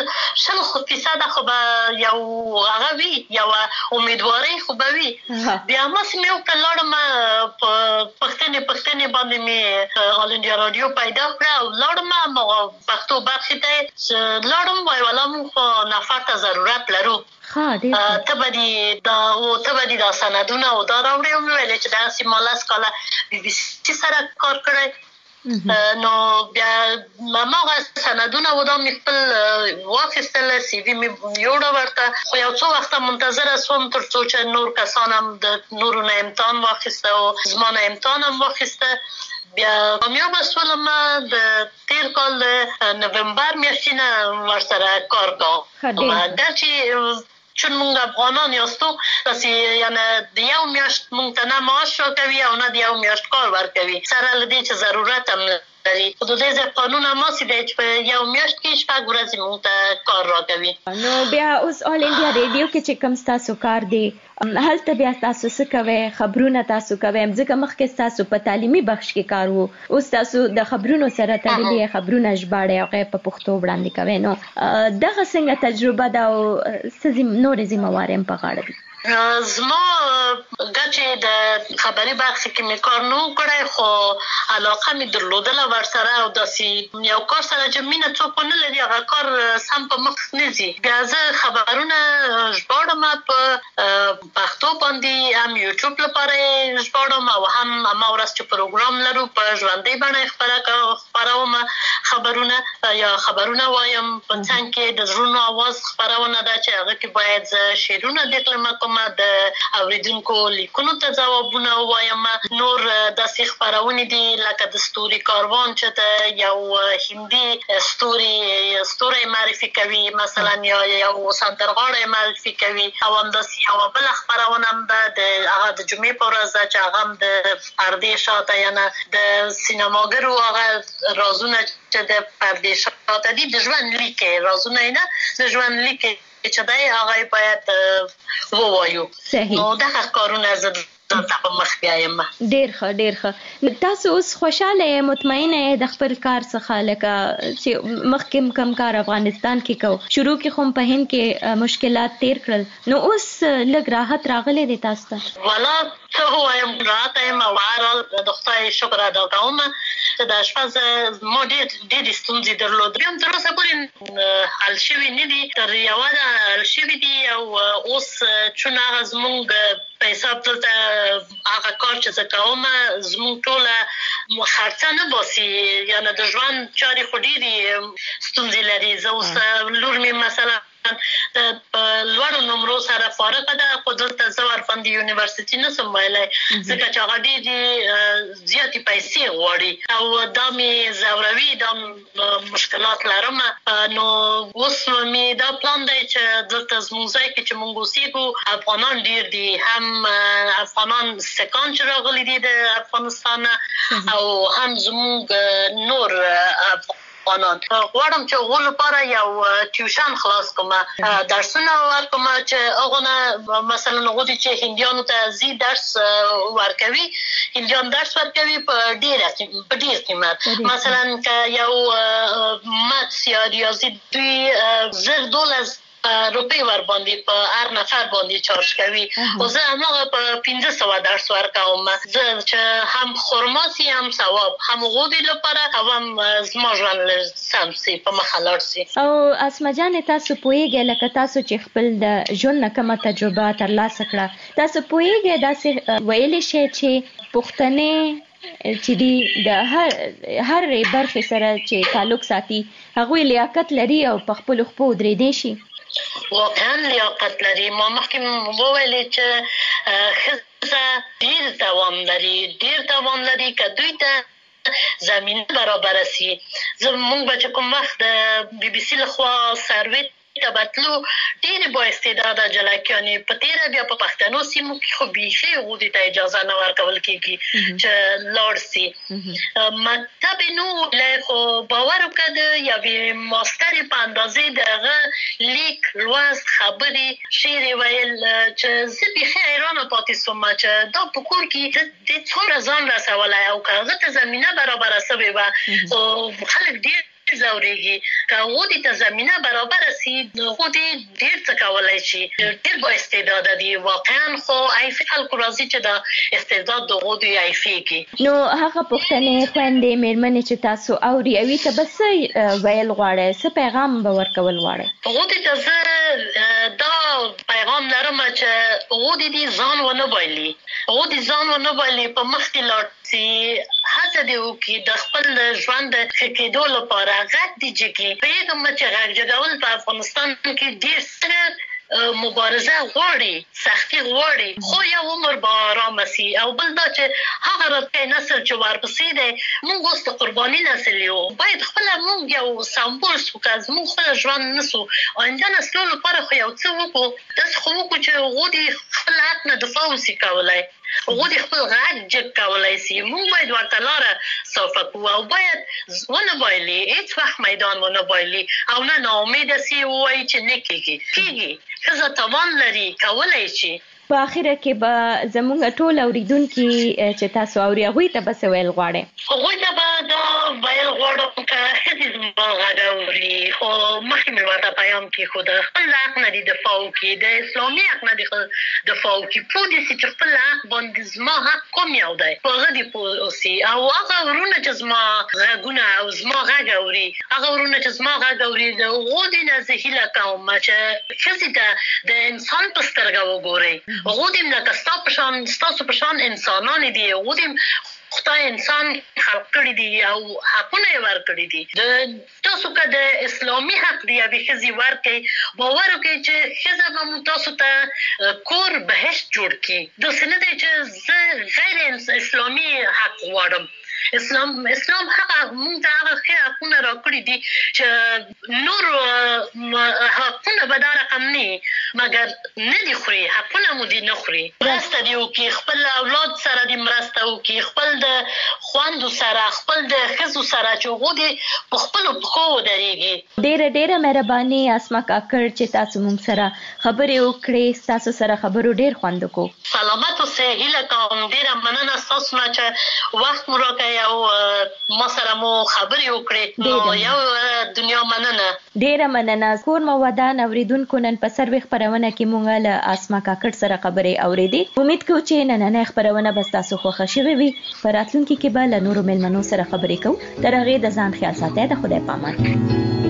100% خو به یو هغه وي یوه امیدوارۍ خو به وي بیا هماسې مې وکړه لاړم په پښتنې باندې مې آل انډیا رادیو پیدا کړه او لاړم پښتو برخې ته لاړم وایي والا موږ خو نفر ته ضرورت لرو ته به دې دا سندونه او دا راوړې ومې ویلې چې داسې ما 10 کاله بي بي سي سره کار کړی نو بیا هماغه سندونه و دا مې خپل واخیستل سی وي مې یوړه ورته خو یو څو وخته منتظره سوم تر څو چې نور کسان هم د نورو نه امتحان واخیسته او زما نه امتحان هم واخیسته بیا کامیابه شولم د تیر کال د نومبر میاشتې نه ورسره کار کوم درچې چون مونږ افغانان یاستو داسې یعنی د یو میاشت مونږ ته نه معاش راکوي او نه د یو میاشت کار ورکوي سره له دې چې ضرورت هم لري د دې ځای قانون هم داسې دی چې په یو میاشت کې 6 ورځې موږ ته کار راکوي. نو بیا اوس آل انډیا ریډیو کې چې کوم ستاسو کار دی هلته بیا تاسو څه کوئ؟ خبرونه تاسو کوئ؟ ځکه مخکې ستاسو په تعلیمي بخش کې کار وو، اوس تاسو د خبرونو سره تړلي خبرونه ژباړئ او هغه په پښتو وړاندې کوئ. نو دغه څنګه تجربه ده او څه نورې ذمهوارۍ هم په غاړه دي؟ زما ګچې د خبري برخه کې مې کار نه کړی، خو علاقه مې درلودله ورسره او داسې یو کار سره چې مینه څوک ونه لري هغه کار سم په مخ نه ځي. بیا زه خبرونه ژباړم په پښتو باندې، هم یوټیوب لپاره یې ژباړم او هم همه ورځ چې پروګرام لرو په ژوندۍ بڼه خپروم خبرونه یا خبرونه وایم. په څنګ کې د زړونو اواز خپرونه ده چې هغه کې باید زه شعرونه لیکلم، د اوریدونکو لیکونو ته ځوابونه وایم. نور داسې خپرونې دي لکه د ستوري کاروان چې د یو هندي ستوری معرفي کوي مثلا، یا یو سندرغاړی معرفي کوي، او همداسې یوه بله خپرونه هم ده هغه د جمعې په ورځ ده چې هغه هم د پردې شاته یعنې د سینماګرو هغه رازونه چې د پردې شاته دي د ژوند لیک رازونه یې نه د ژوند لیک چې دی هغه باید ووایو. نو دغه کارونه زه دلته په مخ بیایم. ډېر ښه. تاسو اوس خوشحاله یې، مطمئنه یې د خپل کار څخه؟ لکه چې مخکې کم کار افغانستان کې کو، شروع کې خو په هند کې مشکلات تیر کړل، نو اوس لږ راحت راغلی دی تاسو ته؟ والا څه ووایم، راحت یم او بهرحال د خدای شکر ادا کوم چې د اشپز ما ډېرې ستونزې درلودې، هم تر اوسه پورې حل شوي نه دي، تر یوه حل شوي دي. او اوس چون هغه زموږ په حساب دلته هغه کار چې زه کوم زموږ ټوله خرڅه نه باسي، یعنې د ژوند چارې خو ډېرې ستونزې لري. زه اوس لور مې مثلا د لوړو نمرو سره فارغه ده، خو دلته زه ورباندې یونیورسيټي نشم ویلی ځکه چې هغه ډېرې زیاتې پیسې غواړي او دا مې ځوروي، دا مشکلات لرم. نو اوس مې دا پلان دی چې دلته زموږ ځای کې چې موږ اوسېږو افغانان ډېر دي، هم افغانان سکان چې راغلي دي د افغانستان او هم زموږ نور افغانان. غواړم چې هغو لپاره یو ټیوشن خلاص کوم، درسونه ورکوم چې هغو نه مثلا هغو دي چې هندیانو ته زی درس ورکوي، هندیان درس ورکوي په ډېر قیمت. مثلا که یو متس یا ریاضي دوی $10 روپۍ ورباندې په هر نفر باندې چارج کوي، خو زه هماغه په 1500 درس ورکوم. زه چې هم خرما سي هم ثواب، هم هغو دي لپاره او هم زما ژوند سم سي په مخه لاړ سي. او اسمه جانې تاسو پوهېږئ لکه تاسو چې خپل د ژوند نه کومه تجربه ترلاسه کړه، تاسو پوهېږئ داسې ویلی شئ چې پښتنې چې دي د هر برخې سره چې تعلق ساتي هغوی لیاقت لري او په خپلو خپو ودرېدی شي؟ واقعا لیاقت لري. ما مخکې وویلې چې ښځه ډېر دوام لري که دوی ته زمینه برابره سي. موږ به چې کوم وخت د BBC لخوا سروې ته بتلو ډېرې با استعداده جلکیانې په تېره بیا په پښتنو سیمو کې خو بیخي هغو دې ته اجازه نه ورکول کېږي چې لاړ سي. مطلب نو خو باور وکړه د یوې ماسترې په اندازې د هغه لیک لوست خبرې شعر ویل چې زه بیخي حیرانه پاتې سوم چې دا په کور کې د څومره ځان رسولی او که هغه ته زمینه برابره سوې وه خو خلک ډېر ځورېږي. که هغو دې ته زمینه برابره سي هغو دې ډېر څه کولی شي، ډېر با استعداده دي واقعا، خو عیفي خلکو راځي چې دا استعداد د هغو دوی عیفېږي. نو هغه پښتنې خویندې مېرمنې چې تاسو اوري هغوی ته به څه ویل غواړئ، څه پیغام به ورکول غواړئ؟ هغو دې ته زه دا پیغام لرم چې هغو دې ځان ونه بایلي، هغو دې ځان ونه بایلي، په مخکې لاړ سي، هڅه دې وکړي د خپل ژوند د ښه کېدو لپاره غږ دې جګي. پوهېږم چې غږ جګول په افغانستان کې ډېر څه مبارزه غواړي، سختي غواړي، خو یو عمر به ارامه سي. او بل دا چې هغه راتلونکی نسل چې ورپسې دی موږ اوس د قرباني نسل یو، باید خپله موږ یو سمبول سو، که زموږ خپله ژوند نه سو آینده نسلو لپاره خو یو څه وکړو، داسې خو وکړو چې هغو دې خپل حق نه دفاع وسي کولی. هغه د خپل غږ جګ کولای شي. موږ باید ورته لاره صافه کړو او باید ونه بایلي، هیڅ وخت میدان ونه بایلي او نه ناامیده سي ووایي چې نه کېږي. ښځه توان لري، کولی شي. په اخره کې به زموږ ټول اوریدونکي چې تاسو اوري هغوی ته به څه ویل غواړئ؟ هغوی ته به دا ویل غواړم که ښځې زما غږ اوري، خو مخکې مې ورته پیام کېښوده، خپل حق نه دي دفاع وکړي، د اسلامي حق نه دي دفاع وکړي، پوه دي سي چې خپل حق باندې زما حق کوم یو دی، په هغه دې پوه اوسي. او هغه ورونه چې زما غږونه او زما غږ اوري، هغه ورونه چې زما غږ اوري، د هغو دې نه زه هیله کوم چې ښځې ته د انسان په سترګه وګورئ. هغو دې لکه ستاسو په شان انسانان دي، هغو دې خدای انسان خلق کړی دی او حقونه یې ورکړي دي. د تاسو که د اسلامي حق دی یوې ښځې ورکړئ، باور وکړئ چې ښځه به مو تاسو ته کور بهشت جوړ کړي. داسې نه دی چې زه غیر اسلامي حق غواړم. اسلام هغه موږ ته هغه ښه حقونه راکړي دي چې نور حقونه به دا رقم نه مګر نه دي خوري، حقونه مو دي نه خوري. مرسته دې وکړي، خپل اولاد سره دې مرسته وکړي، خپل د خویندو سره، خپل د ښځو سره چې هغو دې په خپلو پښو ودرېږي. ډېره مهرباني اسما کاکړ چې تاسو موږ سره خبرې وکړې. ستاسو سره خبرو ډېر خوند وکړو. سلامت اوسئ. هیله کوم ډېره مننه ستاسو نه چې وخت مو راکړی او ما سره مو خبرې وکړې. نو یو دنیا مننه. ډېره مننه. کور مو ودان اوریدونکو، نن په سروې خپرونه کې مونږ له اسما کاکړ سره خبرې اورېدې. امید کوو چې نننۍ خپرونه به ستاسو خوښه شوې وي. په راتلونکي کې به له نورو مېلمنو سره خبرې کوو. تر هغې د ځان خیال ساتئ. د خدای په امان.